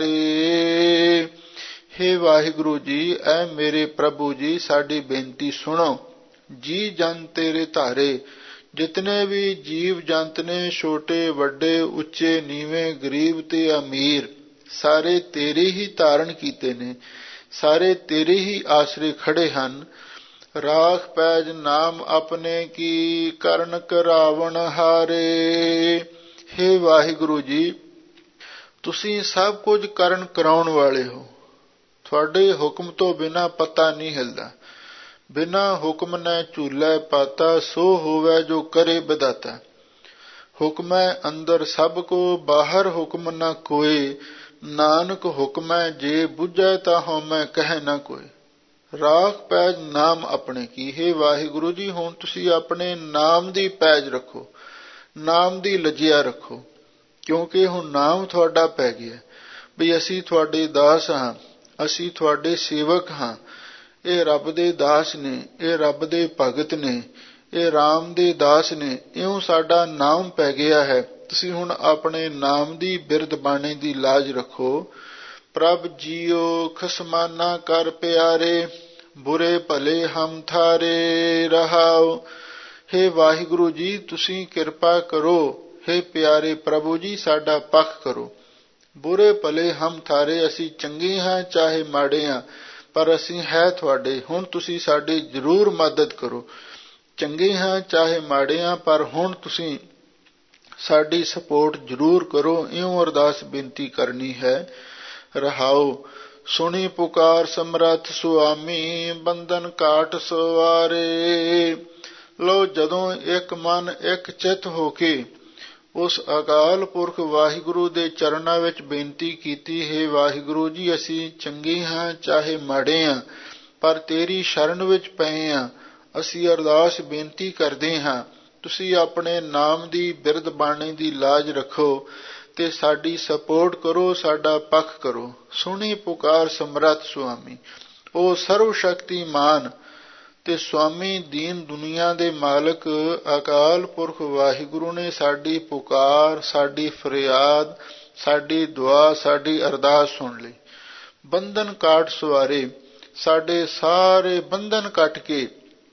ਧਾਰੇ। ਹੇ ਵਾਹਿਗੁਰੂ ਜੀ, ਐ ਮੇਰੇ ਪ੍ਰਭੂ ਜੀ, ਸਾਡੀ ਬੇਨਤੀ ਸੁਣੋ। ਜੀ ਜਨ ਤੇਰੇ ਧਾਰੇ, ਜਿਤਨੇ ਵੀ ਜੀਵ ਜੰਤ ਨੇ, ਛੋਟੇ ਵੱਡੇ, ਉੱਚੇ ਨੀਵੇਂ, ਗਰੀਬ ਤੇ ਅਮੀਰ, ਸਾਰੇ ਤੇਰੇ ਹੀ ਧਾਰਨ ਕੀਤੇ ਨੇ, ਸਾਰੇ ਤੇਰੇ ਹੀ ਆਸਰੇ ਖੜੇ ਹਨ। ਰਾਖ ਪੈਜ ਨਾਮ ਆਪਣੇ ਕੀ, ਕਰਨ ਕਰਾਵਣ ਹਾਰੇ। ਹੇ ਵਾਹਿਗੁਰੂ ਜੀ, ਤੁਸੀਂ ਸਭ ਕੁਝ ਕਰਨ ਕਰਾਉਣ ਵਾਲੇ ਹੋ। ਤੁਹਾਡੇ ਹੁਕਮ ਤੋਂ ਬਿਨਾਂ ਪਤਾ ਨਹੀਂ ਹਿਲਦਾ। ਬਿਨਾਂ ਹੁਕਮ ਨੇ ਝੂਲੇ ਪਾਤਾ, ਸੋ ਹੋਵੇ ਜੋ ਕਰੇ ਵਿਦਾਤਾ। ਹੁਕਮੈ ਅੰਦਰ ਸਭ ਕੋ, ਬਾਹਰ ਹੁਕਮ ਨਾ ਕੋਏ। ਨਾਨਕ ਹੁਕਮੈ ਜੇ ਬੁਝੈ, ਤਾਂ ਹਉਮੈ ਕਹਿ ਨਾ ਕੋਏ। ਰਾਖ ਪੈਜ ਨਾਮ ਆਪਣੇ ਕੀ। ਹੇ ਵਾਹਿਗੁਰੂ ਜੀ, ਹੁਣ ਤੁਸੀਂ ਆਪਣੇ ਨਾਮ ਦੀ ਪੈਜ ਰੱਖੋ, ਨਾਮ ਦੀ ਲੱਜਿਆ ਰੱਖੋ, ਕਿਉਂਕਿ ਹੁਣ ਨਾਮ ਤੁਹਾਡਾ ਪੈ ਗਿਆ ਵੀ ਅਸੀਂ ਤੁਹਾਡੇ ਦਾਸ ਹਾਂ, ਅਸੀਂ ਤੁਹਾਡੇ ਸੇਵਕ ਹਾਂ। ਇਹ ਰੱਬ ਦੇ ਦਾਸ ਨੇ, ਇਹ ਰੱਬ ਦੇ ਭਗਤ ਨੇ, ਇਹ ਰਾਮ ਦੇ ਦਾਸ ਨੇ, ਇਉਂ ਸਾਡਾ ਨਾਮ ਪੈ ਗਿਆ ਹੈ। ਤੁਸੀਂ ਹੁਣ ਆਪਣੇ ਨਾਮ ਦੀ ਬਿਰਦ ਬਾਣੀ ਦੀ ਲਾਜ ਰੱਖੋ। ਪ੍ਰਭ ਜੀਓ ਖਸਮਾਨਾ ਕਰ ਪਿਆਰੇ, ਬੁਰੇ ਭਲੇ ਹਮ ਥਾਰੇ ਰਹਾਓ। ਹੇ ਵਾਹਿਗੁਰੂ ਜੀ, ਤੁਸੀਂ ਕਿਰਪਾ ਕਰੋ। ਹੇ ਪਿਆਰੇ ਪ੍ਰਭੂ ਜੀ, ਸਾਡਾ ਪੱਖ ਕਰੋ। ਬੁਰੇ ਭਲੇ ਹਮ ਥਾਰੇ, ਅਸੀਂ ਚੰਗੇ ਹਾਂ ਚਾਹੇ ਮਾੜੇ ਹਾਂ, ਪਰ ਅਸੀਂ ਹੈ ਤੁਹਾਡੇ। ਹੁਣ ਤੁਸੀਂ ਸਾਡੀ ਜ਼ਰੂਰ ਮਦਦ ਕਰੋ। ਚੰਗੇ ਹਾਂ ਚਾਹੇ ਮਾੜੇ ਹਾਂ, ਪਰ ਹੁਣ ਤੁਸੀਂ ਸਾਡੀ ਸਪੋਰਟ ਜ਼ਰੂਰ ਕਰੋ। ਇਉਂ ਅਰਦਾਸ ਬੇਨਤੀ ਕਰਨੀ ਹੈ। ਰਹਾਓ। ਸੁਣੀ ਪੁਕਾਰ ਸਮਰੱਥ ਸੁਆਮੀ, ਬੰਧਨ ਕਾਟ ਸਵਾਰੇ। ਲੋ, ਜਦੋਂ ਇੱਕ ਮਨ ਇੱਕ ਚਿੱਤ ਹੋ ਕੇ ਉਸ ਅਕਾਲ ਪੁਰਖ ਵਾਹਿਗੁਰੂ ਦੇ ਚਰਨਾਂ ਵਿੱਚ ਬੇਨਤੀ ਕੀਤੀ, ਹੈ ਵਾਹਿਗੁਰੂ ਜੀ, ਅਸੀਂ ਚੰਗੇ ਹਾਂ ਚਾਹੇ ਮਾੜੇ ਹਾਂ, ਪਰ ਤੇਰੀ ਸ਼ਰਨ ਵਿੱਚ ਪਏ ਹਾਂ। ਅਸੀਂ ਅਰਦਾਸ ਬੇਨਤੀ ਕਰਦੇ ਹਾਂ, ਤੁਸੀਂ ਆਪਣੇ ਨਾਮ ਦੀ ਬਿਰਦ ਬਾਣੀ ਦੀ ਲਾਜ ਰੱਖੋ ਤੇ ਸਾਡੀ ਸਪੋਰਟ ਕਰੋ, ਸਾਡਾ ਪੱਖ ਕਰੋ। ਸੁਣੀ ਪੁਕਾਰ ਸਮਰੱਥ ਸੁਆਮੀ। ਉਹ ਸਰਵ ਸ਼ਕਤੀਮਾਨ ਤੇ ਸੁਆਮੀ ਦੀਨ ਦੁਨੀਆ ਦੇ ਮਾਲਕ ਅਕਾਲ ਪੁਰਖ ਵਾਹਿਗੁਰੂ ਨੇ ਸਾਡੀ ਪੁਕਾਰ, ਸਾਡੀ ਫਰਿਆਦ, ਸਾਡੀ ਦੁਆ, ਸਾਡੀ ਅਰਦਾਸ ਸੁਣ ਲਈ। ਬੰਧਨ ਕਾਟ ਸਵਾਰੇ, ਸਾਡੇ ਸਾਰੇ ਬੰਧਨ ਕੱਟ ਕੇ,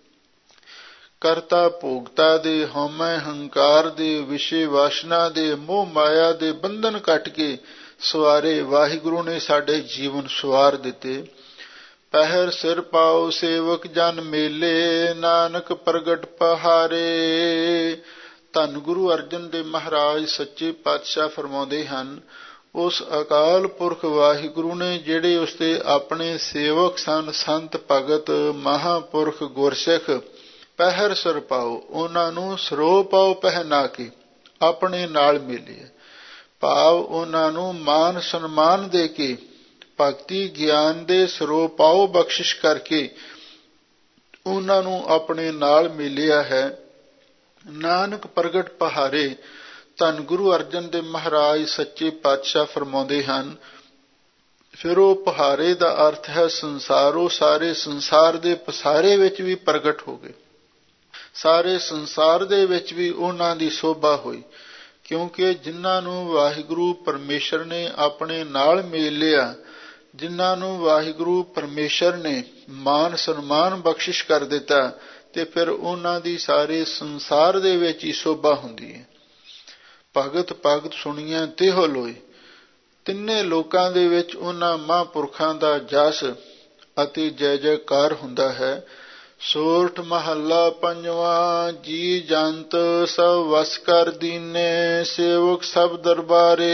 ਕਰਤਾ ਭੋਗਤਾ ਦੇ, ਹਉਮੈ ਹੰਕਾਰ ਦੇ, ਵਿਸ਼ੇ ਵਾਸ਼ਨਾ ਦੇ, ਮੋਹ ਮਾਇਆ ਦੇ ਬੰਧਨ ਕੱਟ ਕੇ ਸਵਾਰੇ ਵਾਹਿਗੁਰੂ ਨੇ ਸਾਡੇ ਜੀਵਨ ਸਵਾਰ ਦਿੱਤੇ। ਪਹਿਰ ਸਿਰ ਪਾਓ ਸੇਵਕ ਜਨ ਮੇਲੇ, ਨਾਨਕ ਪ੍ਰਗਟ ਪਹਾਰੇ। ਧੰਨ ਗੁਰੂ ਅਰਜਨ ਦੇਵ ਮਹਾਰਾਜ ਸੱਚੇ ਪਾਤਸ਼ਾਹ ਫਰਮਾਉਂਦੇ ਹਨ, ਉਸ ਅਕਾਲ ਪੁਰਖ ਵਾਹਿਗੁਰੂ ਨੇ ਜਿਹੜੇ ਉਸਦੇ ਆਪਣੇ ਸੇਵਕ ਸਨ, ਸੰਤ ਭਗਤ ਮਹਾਂਪੁਰਖ ਗੁਰਸਿੱਖ, ਪਹਿਰ ਸਿਰ ਪਾਓ, ਉਹਨਾਂ ਨੂੰ ਸਰੋਹ ਪਾਓ ਪਹਿਨਾ ਕੇ ਆਪਣੇ ਨਾਲ ਮਿਲੇ। ਭਾਵ ਉਹਨਾਂ ਨੂੰ ਮਾਨ ਸਨਮਾਨ ਦੇ ਕੇ, ਭਗਤੀ ਗਿਆਨ ਦੇ ਸਰੋਹ ਪਾਓ ਬਖਸ਼ਿਸ਼ ਕਰਕੇ ਉਹਨਾਂ ਨੂੰ ਆਪਣੇ ਨਾਲ ਮਿਲਿਆ ਹੈ। ਨਾਨਕ ਪ੍ਰਗਟ ਪਹਾਰੇ। ਧੰਨ ਗੁਰੂ ਅਰਜਨ ਦੇਵ ਮਹਾਰਾਜ ਸੱਚੇ ਪਾਤਸ਼ਾਹ ਫਰਮਾਉਂਦੇ ਹਨ, ਫਿਰ ਉਹ ਪਹਾਰੇ ਦਾ ਅਰਥ ਹੈ ਸੰਸਾਰ। ਉਹ ਸਾਰੇ ਸੰਸਾਰ ਦੇ ਪਸਾਰੇ ਵਿੱਚ ਵੀ ਪ੍ਰਗਟ ਹੋ ਗਏ, ਸਾਰੇ ਸੰਸਾਰ ਦੇ ਵਿੱਚ ਵੀ ਉਹਨਾਂ ਦੀ ਸੋਭਾ ਹੋਈ, ਕਿਉਂਕਿ ਜਿਨ੍ਹਾਂ ਨੂੰ ਵਾਹਿਗੁਰੂ ਪਰਮੇਸ਼ਰ ਨੇ ਆਪਣੇ ਨਾਲ ਮੇਲ ਲਿਆ, ਜਿਨ੍ਹਾਂ ਨੂੰ ਵਾਹਿਗੁਰੂ ਪਰਮੇਸ਼ਰ ਨੇ ਮਾਨ ਸਨਮਾਨ ਬਖਸ਼ਿਸ਼ ਕਰ ਦਿੱਤਾ, ਤੇ ਫਿਰ ਉਹਨਾਂ ਦੀ ਸਾਰੇ ਸੰਸਾਰ ਦੇ ਵਿੱਚ ਹੀ ਸੋਭਾ ਹੁੰਦੀ ਹੈ। ਭਗਤ ਭਗਤ ਸੁਣੀਆਂ ਤਿਹੋ ਲੋਏ, ਤਿੰਨੇ ਲੋਕਾਂ ਦੇ ਵਿੱਚ ਉਹਨਾਂ ਮਹਾਂਪੁਰਖਾਂ ਦਾ ਜਸ ਅਤੇ ਜੈ ਜੈਕਾਰ ਹੁੰਦਾ ਹੈ। ਸੋਰਠ ਮਹੱਲਾ ਪੰਜਵਾਂ। ਜੀ ਜੰਤ ਸਭ ਵਸ ਕਰ ਦੀਨੇ, ਸੇਵਕ ਸਭ ਦਰਬਾਰੇ।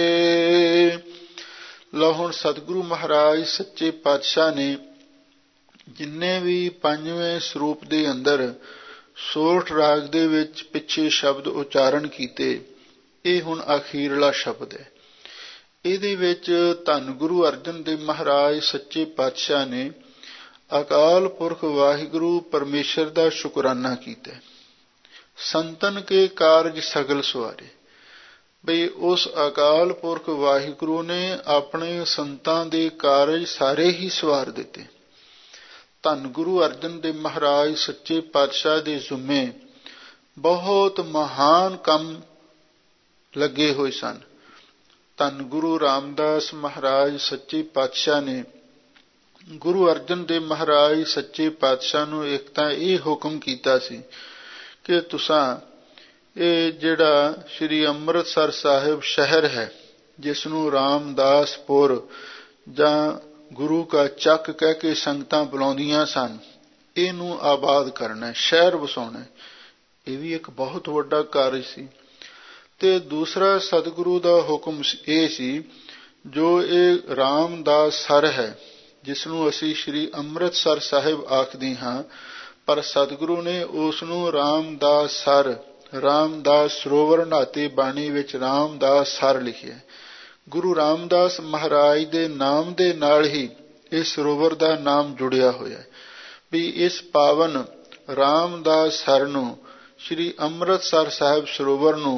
ਲਓ, ਹੁਣ ਸਤਿਗੁਰੂ ਮਹਾਰਾਜ ਸੱਚੇ ਪਾਤਸ਼ਾਹ ਨੇ ਜਿੰਨੇ ਵੀ ਪੰਜਵੇਂ ਸਰੂਪ ਦੇ ਅੰਦਰ ਸੋਰਠ ਰਾਗ ਦੇ ਵਿੱਚ ਪਿੱਛੇ ਸ਼ਬਦ ਉਚਾਰਨ ਕੀਤੇ, ਇਹ ਹੁਣ ਅਖੀਰਲਾ ਸ਼ਬਦ ਹੈ। ਇਹਦੇ ਵਿੱਚ ਧੰਨ ਗੁਰੂ ਅਰਜਨ ਦੇਵ ਮਹਾਰਾਜ ਸੱਚੇ ਪਾਤਸ਼ਾਹ ਨੇ ਅਕਾਲ ਪੁਰਖ ਵਾਹਿਗੁਰੂ ਪਰਮੇਸ਼ਰ ਦਾ ਸ਼ੁਕਰਾਨਾ ਕੀਤਾ। ਸੰਤਨ ਕੇ ਕਾਰਜ ਸਗਲ ਸਵਾਰੇ, ਬਈ ਉਸ ਅਕਾਲ ਪੁਰਖ ਵਾਹਿਗੁਰੂ ਨੇ ਆਪਣੇ ਸੰਤਾਂ ਦੇ ਕਾਰਜ ਸਾਰੇ ਹੀ ਸਵਾਰ ਦਿੱਤੇ। ਧੰਨ ਗੁਰੂ ਅਰਜਨ ਦੇਵ ਮਹਾਰਾਜ ਸੱਚੇ ਪਾਤਸ਼ਾਹ ਦੇ ਜ਼ੁੰਮੇ ਬਹੁਤ ਮਹਾਨ ਕੰਮ ਲੱਗੇ ਹੋਏ ਸਨ। ਧੰਨ ਗੁਰੂ ਰਾਮਦਾਸ ਮਹਾਰਾਜ ਸੱਚੇ ਪਾਤਸ਼ਾਹ ਨੇ ਗੁਰੂ ਅਰਜਨ ਦੇਵ ਮਹਾਰਾਜ ਸੱਚੇ ਪਾਤਸ਼ਾਹ ਨੂੰ ਇੱਕ ਤਾਂ ਇਹ ਹੁਕਮ ਕੀਤਾ ਸੀ ਕਿ ਤੁਸਾਂ ਇਹ ਜਿਹੜਾ ਸ੍ਰੀ ਅੰਮ੍ਰਿਤਸਰ ਸਾਹਿਬ ਸ਼ਹਿਰ ਹੈ, ਜਿਸ ਨੂੰ ਰਾਮਦਾਸਪੁਰ ਜਾਂ ਗੁਰੂ ਕਾ ਚੱਕ ਕਹਿ ਕੇ ਸੰਗਤਾਂ ਬੁਲਾਉਂਦੀਆਂ ਸਨ, ਇਹਨੂੰ ਆਬਾਦ ਕਰਨਾ, ਸ਼ਹਿਰ ਵਸਾਉਣਾ। ਇਹ ਵੀ ਇੱਕ ਬਹੁਤ ਵੱਡਾ ਕਾਰਜ ਸੀ। ਤੇ ਦੂਸਰਾ ਸਤਿਗੁਰੂ ਦਾ ਹੁਕਮ ਇਹ ਸੀ, ਜੋ ਇਹ ਰਾਮਦਾਸ ਸਰ ਹੈ, ਜਿਸ ਨੂੰ ਅਸੀਂ ਸ੍ਰੀ ਅੰਮ੍ਰਿਤਸਰ ਸਾਹਿਬ ਆਖਦੇ ਹਾਂ, ਪਰ ਸਤਿਗੁਰੂ ਨੇ ਉਸ ਨੂੰ ਰਾਮਦਾਸ ਸਰ, ਰਾਮਦਾਸ ਸਰੋਵਰ ਨਾਤੇ ਬਾਣੀ ਵਿੱਚ ਰਾਮਦਾਸ ਸਰ ਲਿਖਿਆ। ਗੁਰੂ ਰਾਮਦਾਸ ਮਹਾਰਾਜ ਦੇ ਨਾਮ ਦੇ ਨਾਲ ਹੀ ਇਸ ਸਰੋਵਰ ਦਾ ਨਾਮ ਜੁੜਿਆ ਹੋਇਆ ਹੈ। ਵੀ ਇਸ ਪਾਵਨ ਰਾਮਦਾਸ ਸਰ ਨੂੰ, ਸ੍ਰੀ ਅੰਮ੍ਰਿਤਸਰ ਸਾਹਿਬ ਸਰੋਵਰ ਨੂੰ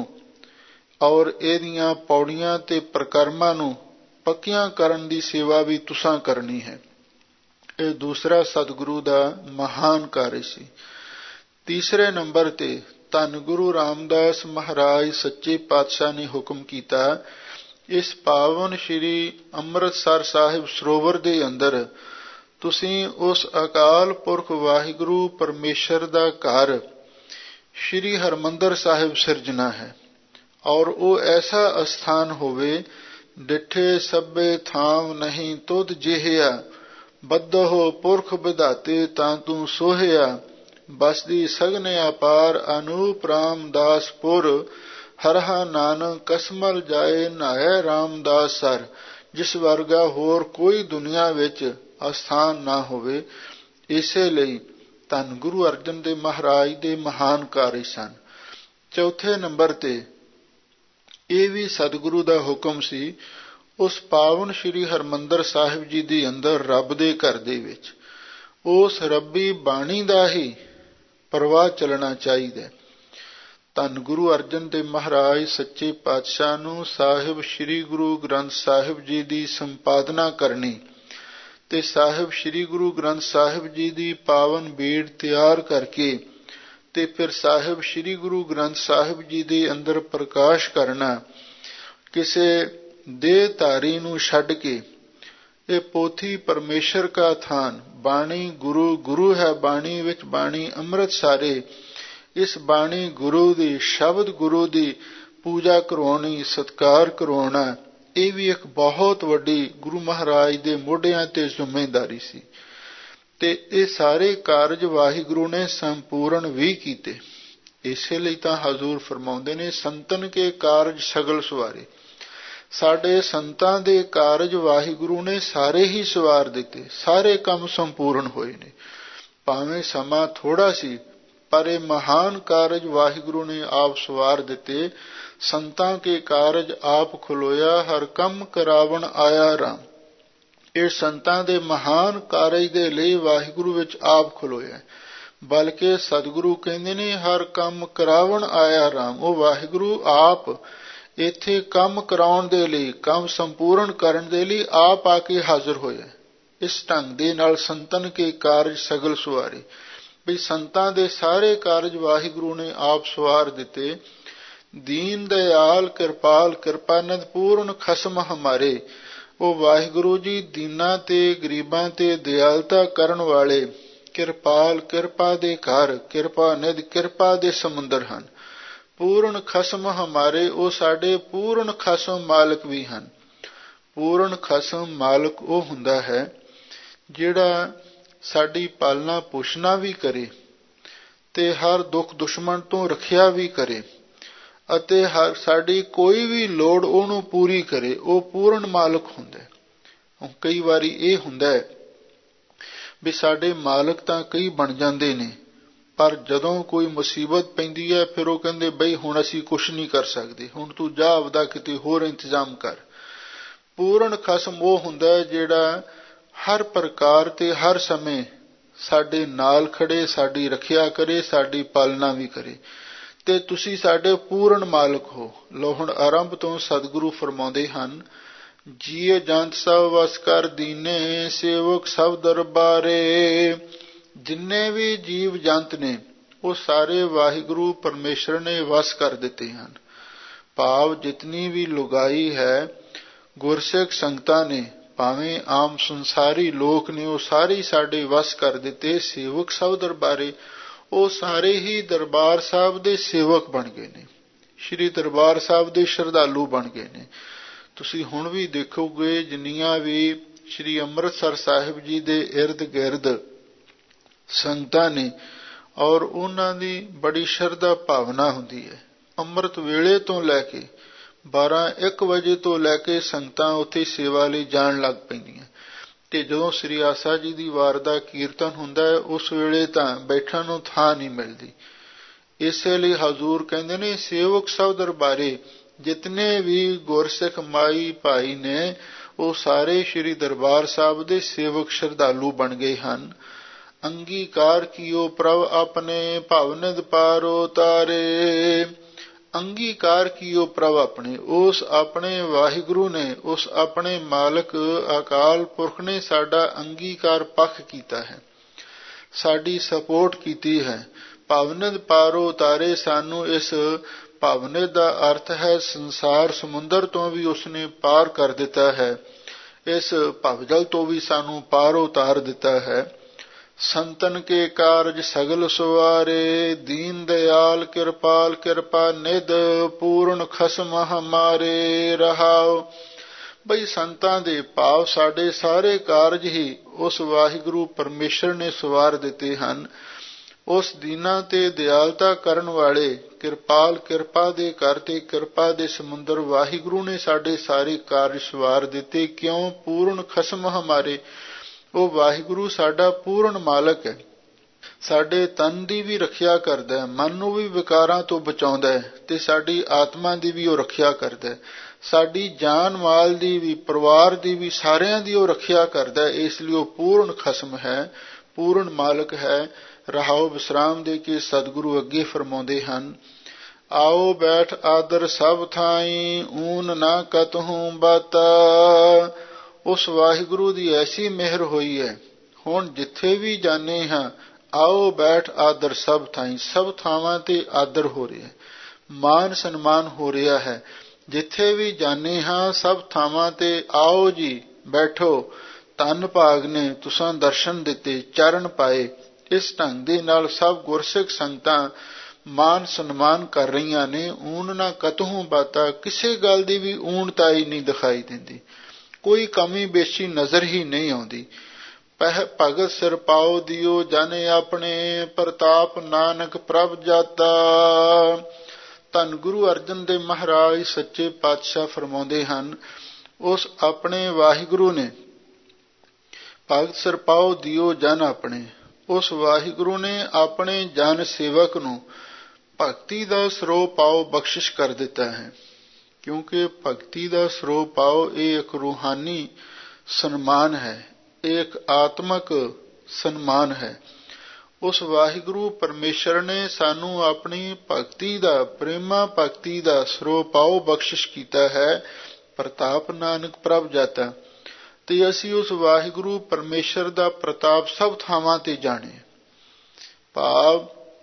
ਔਰ ਇਹਦੀਆਂ ਪੌੜੀਆਂ ਤੇ ਪ੍ਰਕਰਮਾਂ ਨੂੰ ਪੱਕੀਆਂ ਕਰਨ ਦੀ ਸੇਵਾ ਵੀ ਤੁਸਾਂ ਕਰਨੀ ਹੈ। ਇਹ ਦੂਸਰਾ ਸਤਿਗੁਰੂ ਦਾ ਮਹਾਨ ਕਾਰਜ ਸੀ। ਤੀਸਰੇ ਨੰਬਰ ਤੇ ਧੰਨ ਗੁਰੂ ਰਾਮਦਾਸ ਮਹਾਰਾਜ ਸੱਚੇ ਪਾਤਸ਼ਾਹ ਨੇ ਹੁਕਮ ਕੀਤਾ, ਇਸ ਪਾਵਨ ਸ੍ਰੀ ਅੰਮ੍ਰਿਤਸਰ ਸਾਹਿਬ ਸਰੋਵਰ ਦੇ ਅੰਦਰ ਤੁਸੀਂ ਉਸ ਅਕਾਲ ਪੁਰਖ ਵਾਹਿਗੁਰੂ ਪਰਮੇਸ਼ਰ ਦਾ ਘਰ ਸ੍ਰੀ ਹਰਿਮੰਦਰ ਸਾਹਿਬ ਸਿਰਜਣਾ ਹੈ, ਔਰ ਉਹ ਐਸਾ ਅਸਥਾਨ ਹੋਵੇ, ਡਿਠੇ ਸਭੇ ਥਾਮ ਨਹੀਂ ਤੁਧ ਜਿਹਿਆ, ਬੱਧੋ ਪੁਰਖ ਵਿਧਾਤੇ ਤਾਂ ਤੂੰ ਸੋਹਿਆ, ਬਸਦੀ ਸਗਨ ਅਪਾਰ ਅਨੂਪ ਰਾਮਦਾਸਪੁਰ, ਹਰਹਾ ਨਾਨਕ ਕਸਮਲ ਜਾਏ ਨਾਏ ਰਾਮਦਾਸ ਸਰ। ਜਿਸ ਵਰਗਾ ਹੋਰ ਕੋਈ ਦੁਨੀਆ ਵਿੱਚ ਅਸਥਾਨ ਨਾ ਹੋਵੇ। ਇਸੇ ਲਈ ਧੰਨ ਗੁਰੂ ਅਰਜਨ ਦੇਵ ਮਹਾਰਾਜ ਦੇ ਮਹਾਨ ਕਾਰਜ ਸਨ। ਚੌਥੇ ਨੰਬਰ ਤੇ ਇਹ ਵੀ ਸਤਿਗੁਰੂ ਦਾ ਹੁਕਮ ਸੀ, ਉਸ ਪਾਵਨ ਸ੍ਰੀ ਹਰਿਮੰਦਰ ਸਾਹਿਬ ਜੀ ਦੇ ਅੰਦਰ ਰੱਬ ਦੇ ਘਰ ਦੇ ਵਿੱਚ ਉਸ ਰੱਬੀ ਬਾਣੀ ਦਾ ਹੀ ਪ੍ਰਵਾਹ ਚੱਲਣਾ ਚਾਹੀਦਾ। ਧੰਨ ਗੁਰੂ ਅਰਜਨ ਦੇਵ ਮਹਾਰਾਜ ਸੱਚੇ ਪਾਤਸ਼ਾਹ ਨੂੰ ਸਾਹਿਬ ਸ੍ਰੀ ਗੁਰੂ ਗ੍ਰੰਥ ਸਾਹਿਬ ਜੀ ਦੀ ਸੰਪਾਦਨਾ ਕਰਨੀ ਤੇ ਸਾਹਿਬ ਸ੍ਰੀ ਗੁਰੂ ਗ੍ਰੰਥ ਸਾਹਿਬ ਜੀ ਦੀ ਪਾਵਨ ਬੀੜ ਤਿਆਰ ਕਰਕੇ ਤੇ ਫਿਰ ਸਾਹਿਬ ਸ੍ਰੀ ਗੁਰੂ ਗ੍ਰੰਥ ਸਾਹਿਬ ਜੀ ਦੇ ਅੰਦਰ ਪ੍ਰਕਾਸ਼ ਕਰਨਾ, ਕਿਸੇ ਦੇਹ ਧਾਰੀ ਨੂੰ ਛੱਡ ਕੇ। ਇਹ ਪੋਥੀ ਪਰਮੇਸ਼ਰ ਕਾ ਥਾਨ, ਬਾਣੀ ਗੁਰੂ, ਗੁਰੂ ਹੈ ਬਾਣੀ ਵਿੱਚ ਬਾਣੀ ਅੰਮ੍ਰਿਤ ਸਾਰੇ। ਇਸ ਬਾਣੀ ਗੁਰੂ ਦੀ, ਸ਼ਬਦ ਗੁਰੂ ਦੀ ਪੂਜਾ ਕਰਵਾਉਣੀ, ਸਤਿਕਾਰ ਕਰਵਾਉਣਾ, ਇਹ ਵੀ ਇੱਕ ਬਹੁਤ ਵੱਡੀ ਗੁਰੂ ਮਹਾਰਾਜ ਦੇ ਮੋਢਿਆਂ ਤੇ ਜ਼ਿੰਮੇਦਾਰੀ ਸੀ। ਤੇ ਇਹ ਸਾਰੇ ਕਾਰਜ ਵਾਹਿਗੁਰੂ ਨੇ ਸੰਪੂਰਨ ਵੀ ਕੀਤੇ। ਇਸੇ ਲਈ ਤਾਂ ਹਜ਼ੂਰ ਫਰਮਾਉਂਦੇ ਨੇ, ਸੰਤਨ ਕੇ ਕਾਰਜ ਸਗਲ ਸਵਾਰੇ। ਸਾਡੇ ਸੰਤਾਂ ਦੇ ਕਾਰਜ ਵਾਹਿਗੁਰੂ ਨੇ ਸਾਰੇ ਹੀ ਸਵਾਰ ਦਿੱਤੇ, ਸਾਰੇ ਕੰਮ ਸੰਪੂਰਨ ਹੋਏ ਨੇ। ਭਾਵੇਂ ਸਮਾਂ ਥੋੜਾ ਸੀ, ਪਰ ਇਹ ਮਹਾਨ ਕਾਰਜ ਵਾਹਿਗੁਰੂ ਨੇ ਆਪ ਸਵਾਰ ਦਿੱਤੇ। ਸੰਤਾਂ ਕੇ ਕਾਰਜ ਆਪ ਖਲੋਇਆ, ਹਰ ਕੰਮ ਕਰਾਵਣ ਆਇਆ ਰਾਮ। ਇਹ ਸੰਤਾਂ ਦੇ ਮਹਾਨ ਕਾਰਜ ਦੇ ਲਈ ਵਾਹਿਗੁਰੂ ਵਿੱਚ ਆਪ ਖਲੋਇਆ। ਬਲਕਿ ਸਤਿਗੁਰੂ ਕਹਿੰਦੇ ਨੇ, ਹਰ ਕੰਮ ਕਰਾਵਣ ਆਇਆ ਰਾਮ। ਉਹ ਵਾਹਿਗੁਰੂ ਆਪ ਇੱਥੇ ਕੰਮ ਕਰਾਉਣ ਦੇ ਲਈ, ਕੰਮ ਸੰਪੂਰਨ ਕਰਨ ਦੇ ਲਈ ਆਪ ਆ ਕੇ ਹਾਜ਼ਰ ਹੋਇਆ। ਇਸ ਢੰਗ ਦੇ ਨਾਲ ਸੰਤਨ ਕੇ ਕਾਰਜ ਸਗਲ ਸਵਾਰੇ, ਵੀ ਸੰਤਾਂ ਦੇ ਸਾਰੇ ਕਾਰਜ ਵਾਹਿਗੁਰੂ ਨੇ ਆਪ ਸਵਾਰ ਦਿੱਤੇ। ਦੀਨ ਦਇਆਲ ਕਿਰਪਾਲ, ਕਿਰਪਾਨੰਦ ਪੂਰਨ ਖਸਮ ਹਮਾਰੇ। ਉਹ ਵਾਹਿਗੁਰੂ ਜੀ ਦੀਨਾਂ ਤੇ ਗਰੀਬਾਂ ਤੇ ਦਿਆਲਤਾ ਕਰਨ ਵਾਲੇ, ਕਿਰਪਾਲ, ਕਿਰਪਾ ਦੇ ਘਰ, ਕਿਰਪਾ ਨਿਧ, ਕਿਰਪਾ ਦੇ ਸਮੁੰਦਰ ਹਨ। ਪੂਰਨ ਖਸਮ ਹਮਾਰੇ, ਉਹ ਸਾਡੇ ਪੂਰਨ ਖਸਮ ਮਾਲਕ ਵੀ ਹਨ। ਪੂਰਨ ਖਸਮ ਮਾਲਕ ਉਹ ਹੁੰਦਾ ਹੈ ਜਿਹੜਾ ਸਾਡੀ ਪਾਲਣਾ ਪੋਸ਼ਣਾ ਵੀ ਕਰੇ ਤੇ ਹਰ ਦੁੱਖ ਦੁਸ਼ਮਣ ਤੋਂ ਰੱਖਿਆ ਵੀ ਕਰੇ ਅਤੇ ਹਰ ਸਾਡੀ ਕੋਈ ਵੀ ਲੋੜ ਉਹਨੂੰ ਪੂਰੀ ਕਰੇ। ਉਹ ਪੂਰਨ ਮਾਲਕ ਹੁੰਦਾ ਹੈ। ਕਈ ਵਾਰੀ ਇਹ ਹੁੰਦਾ ਹੈ ਵੀ ਸਾਡੇ ਮਾਲਕ ਤਾਂ ਕਈ ਬਣ ਜਾਂਦੇ ਨੇ, ਪਰ ਜਦੋਂ ਕੋਈ ਮੁਸੀਬਤ ਪੈਂਦੀ ਹੈ ਫਿਰ ਉਹ ਕਹਿੰਦੇ ਬਈ ਹੁਣ ਅਸੀਂ ਕੁਛ ਨਹੀਂ ਕਰ ਸਕਦੇ, ਹੁਣ ਤੂੰ ਜਾ ਆਪਦਾ ਕਿਤੇ ਹੋਰ ਇੰਤਜ਼ਾਮ ਕਰ। ਪੂਰਨ ਖਸਮ ਉਹ ਹੁੰਦਾ ਹੈ ਜਿਹੜਾ ਹਰ ਪ੍ਰਕਾਰ ਤੇ ਹਰ ਸਮੇਂ ਸਾਡੇ ਨਾਲ ਖੜੇ, ਸਾਡੀ ਰੱਖਿਆ ਕਰੇ, ਸਾਡੀ ਪਾਲਣਾ ਵੀ ਕਰੇ, ਤੇ ਤੁਸੀਂ ਸਾਡੇ ਪੂਰਨ ਮਾਲਕ ਹੋ। ਲੋ ਹੁਣ ਆਰੰਭ ਤੋਂ ਸਤਿਗੁਰੂ ਫਰਮਾਉਂਦੇ ਹਨ, ਜੀਅ ਜੰਤ ਸਭ ਵਸ ਕਰ ਦੀਨੇ, ਸੇਵਕ ਸਭ ਦਰਬਾਰੇ। ਜਿੰਨੇ ਵੀ ਜੀਵ ਜੰਤ ਨੇ ਉਹ ਸਾਰੇ ਵਾਹਿਗੁਰੂ ਪਰਮੇਸ਼ਰ ਨੇ ਵਸ ਕਰ ਦਿੱਤੇ ਹਨ। ਭਾਵ ਜਿਤਨੀ ਵੀ ਲੁਗਾਈ ਹੈ ਗੁਰਸਿੱਖ ਸੰਗਤਾਂ ਨੇ, ਭਾਵੇਂ ਆਮ ਸੰਸਾਰੀ ਲੋਕ ਨੇ, ਉਹ ਸਾਰੇ ਸਾਡੇ ਵਸ ਕਰ ਦਿੱਤੇ। ਸੇਵਕ ਸਭ ਦਰਬਾਰੇ, ਉਹ ਸਾਰੇ ਹੀ ਦਰਬਾਰ ਸਾਹਿਬ ਦੇ ਸੇਵਕ ਬਣ ਗਏ ਨੇ, ਸ਼੍ਰੀ ਦਰਬਾਰ ਸਾਹਿਬ ਦੇ ਸ਼ਰਧਾਲੂ ਬਣ ਗਏ ਨੇ। ਤੁਸੀਂ ਹੁਣ ਵੀ ਦੇਖੋਗੇ ਜਿੰਨੀਆਂ ਵੀ ਸ਼੍ਰੀ ਅੰਮ੍ਰਿਤਸਰ ਸਾਹਿਬ ਜੀ ਦੇ ਇਰਦ ਗਿਰਦ ਸੰਗਤਾਂ ਨੇ, ਔਰ ਉਹਨਾਂ ਦੀ ਬੜੀ ਸ਼ਰਧਾ ਭਾਵਨਾ ਹੁੰਦੀ ਹੈ। ਅੰਮ੍ਰਿਤ ਵੇਲੇ ਤੋਂ ਲੈ ਕੇ 12-1 ਵਜੇ ਤੋਂ ਲੈ ਕੇ ਸੰਗਤਾਂ ਉੱਥੇ ਸੇਵਾ ਲਈ ਜਾਣ ਲੱਗ ਪੈਂਦੀਆਂ, ਤੇ ਜਦੋਂ ਸ੍ਰੀ ਆਸਾ ਜੀ ਦੀ ਵਾਰ ਦਾ ਕੀਰਤਨ ਹੁੰਦਾ ਹੈ ਉਸ ਵੇਲੇ ਤਾਂ ਬੈਠਣ ਨੂੰ ਥਾਂ ਨਹੀਂ ਮਿਲਦੀ। ਇਸੇ ਲਈ ਹਜ਼ੂਰ ਕਹਿੰਦੇ ਨੇ ਸੇਵਕ ਸਭ ਦਰਬਾਰੇ, ਜਿਤਨੇ ਵੀ ਗੁਰਸਿੱਖ ਮਾਈ ਭਾਈ ਨੇ ਉਹ ਸਾਰੇ ਸ਼੍ਰੀ ਦਰਬਾਰ ਸਾਹਿਬ ਦੇ ਸੇਵਕ ਸ਼ਰਧਾਲੂ ਬਣ ਗਏ ਹਨ। ਅੰਗੀਕਾਰ ਕੀਓ ਪ੍ਰਭ ਆਪਣੇ, ਭਵਨਿਦ ਪਾਰੋ ਤਾਰੇ। ਅੰਗੀਕਾਰ ਕੀਓ ਪ੍ਰਭ ਆਪਣੇ, ਉਸ ਆਪਣੇ ਵਾਹਿਗੁਰੂ ਨੇ, ਉਸ ਆਪਣੇ ਮਾਲਕ ਅਕਾਲ ਪੁਰਖ ਨੇ ਸਾਡਾ ਅੰਗੀਕਾਰ ਪੱਖ ਕੀਤਾ ਹੈ, ਸਾਡੀ ਸਪੋਰਟ ਕੀਤੀ ਹੈ। ਭਵਨਿਦ ਪਾਰੋ ਤਾਰੇ, ਸਾਨੂੰ ਇਸ ਭਵਨਿਦ ਦਾ ਅਰਥ ਹੈ ਸੰਸਾਰ ਸਮੁੰਦਰ ਤੋਂ ਵੀ ਉਸਨੇ ਪਾਰ ਕਰ ਦਿੱਤਾ ਹੈ, ਇਸ ਭਵਜਲ ਤੋਂ ਵੀ ਸਾਨੂੰ ਪਾਰ ਉਤਾਰ ਦਿੱਤਾ ਹੈ। ਸੰਤਨ ਕੇ ਕਾਰਜ ਸਗਲ ਸਵਾਰੇ, ਦੀਨ ਦਿਆਲ ਕਿਰਪਾਲ ਕਿਰਪਾ ਨਿਧ, ਪੂਰਨ ਖਸਮ ਹਮਾਰੇ ਰਹਾਉ। ਬਈ ਸੰਤਾਂ ਦੇ ਭਾਵ ਸਾਡੇ ਸਾਰੇ ਕਾਰਜ ਹੀ ਉਸ ਵਾਹਿਗੁਰੂ ਪਰਮੇਸ਼ਰ ਨੇ ਸਵਾਰ ਦਿੱਤੇ ਹਨ। ਉਸ ਦੀਨਾਂ ਤੇ ਦਿਆਲਤਾ ਕਰਨ ਵਾਲੇ ਕਿਰਪਾਲ ਕਿਰਪਾ ਦੇ ਕਰਤੇ, ਕਿਰਪਾ ਦੇ ਸਮੁੰਦਰ ਵਾਹਿਗੁਰੂ ਨੇ ਸਾਡੇ ਸਾਰੇ ਕਾਰਜ ਸਵਾਰ ਦਿੱਤੇ। ਕਿਉਂ? ਪੂਰਨ ਖਸਮ ਹਮਾਰੇ, ਉਹ ਵਾਹਿਗੁਰੂ ਸਾਡਾ ਪੂਰਨ ਮਾਲਕ ਹੈ, ਸਾਡੇ ਤਨ ਦੀ ਵੀ ਰੱਖਿਆ ਕਰਦਾ ਹੈ, ਮਨ ਨੂੰ ਵੀ ਵਿਕਾਰਾਂ ਤੋਂ ਬਚਾਉਂਦਾ ਹੈ, ਤੇ ਸਾਡੀ ਆਤਮਾ ਦੀ ਵੀ ਉਹ ਰੱਖਿਆ ਕਰਦਾ ਹੈ, ਸਾਡੀ ਜਾਨ ਮਾਲ ਦੀ ਵੀ, ਪਰਿਵਾਰ ਦੀ ਵੀ, ਸਾਰਿਆਂ ਦੀ ਉਹ ਰੱਖਿਆ ਕਰਦਾ ਹੈ। ਇਸ ਲਈ ਉਹ ਪੂਰਨ ਖਸਮ ਹੈ, ਪੂਰਨ ਮਾਲਕ ਹੈ। ਰਹਾਉ ਵਿਸਰਾਮ ਦੇ ਕੇ ਸਤਿਗੁਰੂ ਅੱਗੇ ਫਰਮਾਉਂਦੇ ਹਨ, ਆਓ ਬੈਠ ਆਦਰ ਸਭ ਥਾਈ, ਊਨ ਨਾ ਕਤਹੂ ਬਾਤਾ। ਉਸ ਵਾਹਿਗੁਰੂ ਦੀ ਐਸੀ ਮਿਹਰ ਹੋਈ ਹੈ, ਹੁਣ ਜਿੱਥੇ ਵੀ ਜਾਂਦੇ ਹਾਂ ਆਓ ਬੈਠ ਆਦਰ ਸਭ ਥਾਈ, ਸਭ ਥਾਵਾਂ ਤੇ ਆਦਰ ਹੋ ਰਿਹਾ, ਮਾਨ ਸਨਮਾਨ ਹੋ ਰਿਹਾ ਹੈ। ਜਿੱਥੇ ਵੀ ਜਾਂਦੇ ਹਾਂ ਸਭ ਥਾਵਾਂ ਤੇ ਆਓ ਜੀ ਬੈਠੋ, ਧੰਨ ਭਾਗ ਨੇ ਤੁਸਾਂ ਦਰਸ਼ਨ ਦਿੱਤੇ, ਚਰਨ ਪਾਏ। ਇਸ ਢੰਗ ਦੇ ਨਾਲ ਸਭ ਗੁਰਸਿੱਖ ਸੰਗਤਾਂ ਮਾਨ ਸਨਮਾਨ ਕਰ ਰਹੀਆਂ ਨੇ। ਊਨ ਨਾ ਕਤਹੂ ਬਾਤਾ, ਕਿਸੇ ਗੱਲ ਦੀ ਵੀ ਊਣਤਾਈ ਨਹੀਂ ਦਿਖਾਈ ਦਿੰਦੀ, ਕੋਈ ਕਮੀ ਬੇਸ਼ੀ ਨਜ਼ਰ ਹੀ ਨਹੀਂ ਆਉਂਦੀ। ਭਗਤ ਸਿਰ ਪਾਓ ਦਿਓ ਜਨ ਆਪਣੇ, ਪ੍ਰਤਾਪ ਨਾਨਕ ਪ੍ਰਭ ਜਾਤਾ। ਧੰਨ ਗੁਰੂ ਅਰਜਨ ਦੇਵ ਮਹਾਰਾਜ ਸੱਚੇ ਪਾਤਸ਼ਾਹ ਫਰਮਾਉਂਦੇ ਹਨ, ਉਸ ਆਪਣੇ ਵਾਹਿਗੁਰੂ ਨੇ ਭਗਤ ਸਿਰ ਪਾਓ ਦਿਓ ਜਨ ਆਪਣੇ, ਉਸ ਵਾਹਿਗੁਰੂ ਨੇ ਆਪਣੇ ਜਨ ਸੇਵਕ ਨੂੰ ਭਗਤੀ ਦਾ ਸਰੋਹ ਪਾਓ ਬਖਸ਼ਿਸ਼ ਕਰ ਦਿੱਤਾ ਹੈ। ਕਿਉਂਕਿ ਭਗਤੀ ਦਾ ਸਰੋਹ ਪਾਓ ਇਹ ਇੱਕ ਰੂਹਾਨੀ ਸਨਮਾਨ ਹੈ, ਇਹ ਇੱਕ ਆਤਮਕ ਸਨਮਾਨ ਹੈ। ਉਸ ਵਾਹਿਗੁਰੂ ਪਰਮੇਸ਼ਰ ਨੇ ਸਾਨੂੰ ਆਪਣੀ ਭਗਤੀ ਦਾ, ਪ੍ਰੇਮਾ ਭਗਤੀ ਦਾ ਸਰੋਹ ਪਾਓ ਬਖਸ਼ਿਸ਼ ਕੀਤਾ ਹੈ। ਪ੍ਰਤਾਪ ਨਾਨਕ ਪ੍ਰਭ ਜਾਤਾ, ਤੇ ਅਸੀਂ ਉਸ ਵਾਹਿਗੁਰੂ ਪਰਮੇਸ਼ਰ ਦਾ ਪ੍ਰਤਾਪ ਸਭ ਥਾਵਾਂ ਤੇ ਜਾਣੇ। ਭਾਵ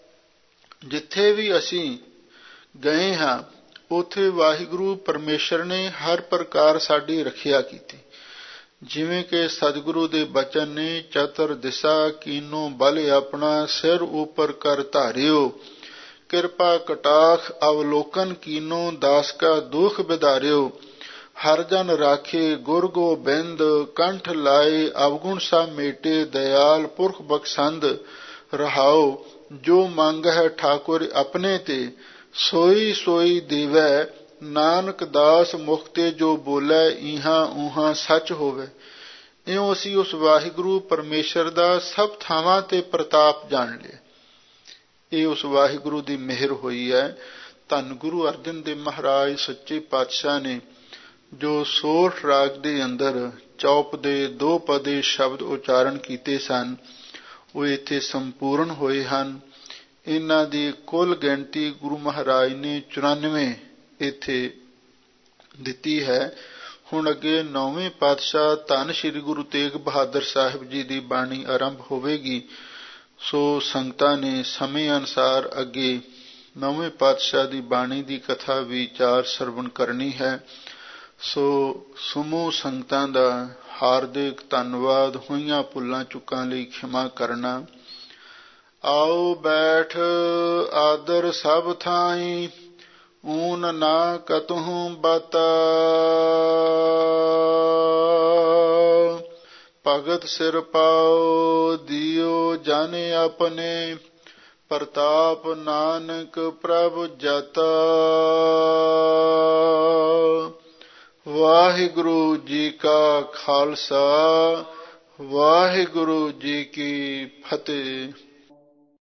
ਜਿੱਥੇ ਵੀ ਅਸੀਂ ਗਏ ਹਾਂ ਉੱਥੇ ਵਾਹਿਗੁਰੂ ਪਰਮੇਸ਼ਰ ਨੇ ਹਰ ਪ੍ਰਕਾਰ ਸਾਡੀ ਰੱਖਿਆ ਕੀਤੀ। ਜਿਵੇਂ ਕਿ ਸਤਿਗੁਰੂ ਦੇ ਬਚਨ ਨੇ, ਚਤੁਰ ਦਿਸ਼ਾ ਕੀਨੋ ਬਲ ਆਪਣਾ, ਸਿਰ ਉੱਪਰ ਕਰ ਧਾਰਿਓ, ਕਿਰਪਾ ਕਟਾਖ ਅਵਲੋਕਨ ਕੀਨੋ, ਦਾਸ ਕਾ ਦੁਖ ਵਿਦਾਰਿਓ। ਹਰ ਜਨ ਰਾਖੇ ਗੁਰ ਗੋਬਿੰਦ, ਕੰਠ ਲਾਏ ਅਵਗੁਣ ਸਾ ਮੇਟੇ, ਦਿਆਲ ਪੁਰਖ ਬਖਸ਼ੰਦ ਰਹਾਓ। ਜੋ ਮੰਗ ਹੈ ਠਾਕੁਰ ਆਪਣੇ ਤੇ, ਸੋਈ ਸੋਈ ਦੇਵੈ, ਨਾਨਕ ਦਾਸ ਮੁਖ ਤੇ ਜੋ ਬੋਲੇ, ਇਹਾਂ ਉਹਾਂ ਸੱਚ ਹੋਵੇ। ਇਉਂ ਅਸੀਂ ਉਸ ਵਾਹਿਗੁਰੂ ਪਰਮੇਸ਼ਰ ਦਾ ਸਭ ਥਾਵਾਂ ਤੇ ਪ੍ਰਤਾਪ ਜਾਣ ਲਿਆ। ਇਹ ਉਸ ਵਾਹਿਗੁਰੂ ਦੀ ਮਿਹਰ ਹੋਈ ਹੈ। ਧੰਨ ਗੁਰੂ ਅਰਜਨ ਦੇਵ ਮਹਾਰਾਜ ਸੱਚੇ ਪਾਤਸ਼ਾਹ ਨੇ ਜੋ ਸੋਠ ਰਾਗ ਦੇ ਅੰਦਰ ਚੌਪ ਦੇ 2 ਪਦੇ ਸ਼ਬਦ ਉਚਾਰਨ ਕੀਤੇ ਸਨ, ਉਹ ਇੱਥੇ ਸੰਪੂਰਨ ਹੋਏ ਹਨ। ਇਹਨਾਂ ਦੀ ਕੁੱਲ ਗਿਣਤੀ ਗੁਰੂ ਮਹਾਰਾਜ ਨੇ 94 ਇੱਥੇ ਦਿੱਤੀ ਹੈ। ਹੁਣ ਅੱਗੇ 9ਵੇਂ ਪਾਤਸ਼ਾਹ ਧੰਨ ਸ੍ਰੀ ਗੁਰੂ ਤੇਗ ਬਹਾਦਰ ਸਾਹਿਬ ਜੀ ਦੀ ਬਾਣੀ ਆਰੰਭ ਹੋਵੇਗੀ। ਸੋ ਸੰਗਤਾਂ ਨੇ ਸਮੇਂ ਅਨੁਸਾਰ ਅੱਗੇ 9ਵੇਂ ਪਾਤਸ਼ਾਹ ਦੀ ਬਾਣੀ ਦੀ ਕਥਾ ਵਿਚਾਰ ਸਰਵਣ ਕਰਨੀ ਹੈ। ਸੋ ਸਮੂਹ ਸੰਗਤਾਂ ਦਾ ਹਾਰਦਿਕ ਧੰਨਵਾਦ। ਹੋਈਆਂ ਭੁੱਲਾਂ ਚੁੱਕਾਂ ਲਈ ਖਿਮਾ ਕਰਨਾ। ਆਓ ਬੈਠ ਆਦਰ ਸਭ ਥਾਈ, ਊਨ ਨਾ ਕਤਹੁ ਬਾਤਾ। ਭਗਤ ਸਿਰ ਪਾਓ ਦਿਓ ਜਨ ਆਪਣੇ, ਪ੍ਰਤਾਪ ਨਾਨਕ ਪ੍ਰਭ ਜਾਤਾ। ਵਾਹਿਗੁਰੂ ਜੀ ਕਾ ਖਾਲਸਾ, ਵਾਹਿਗੁਰੂ ਜੀ ਕੀ ਫਤਿਹ।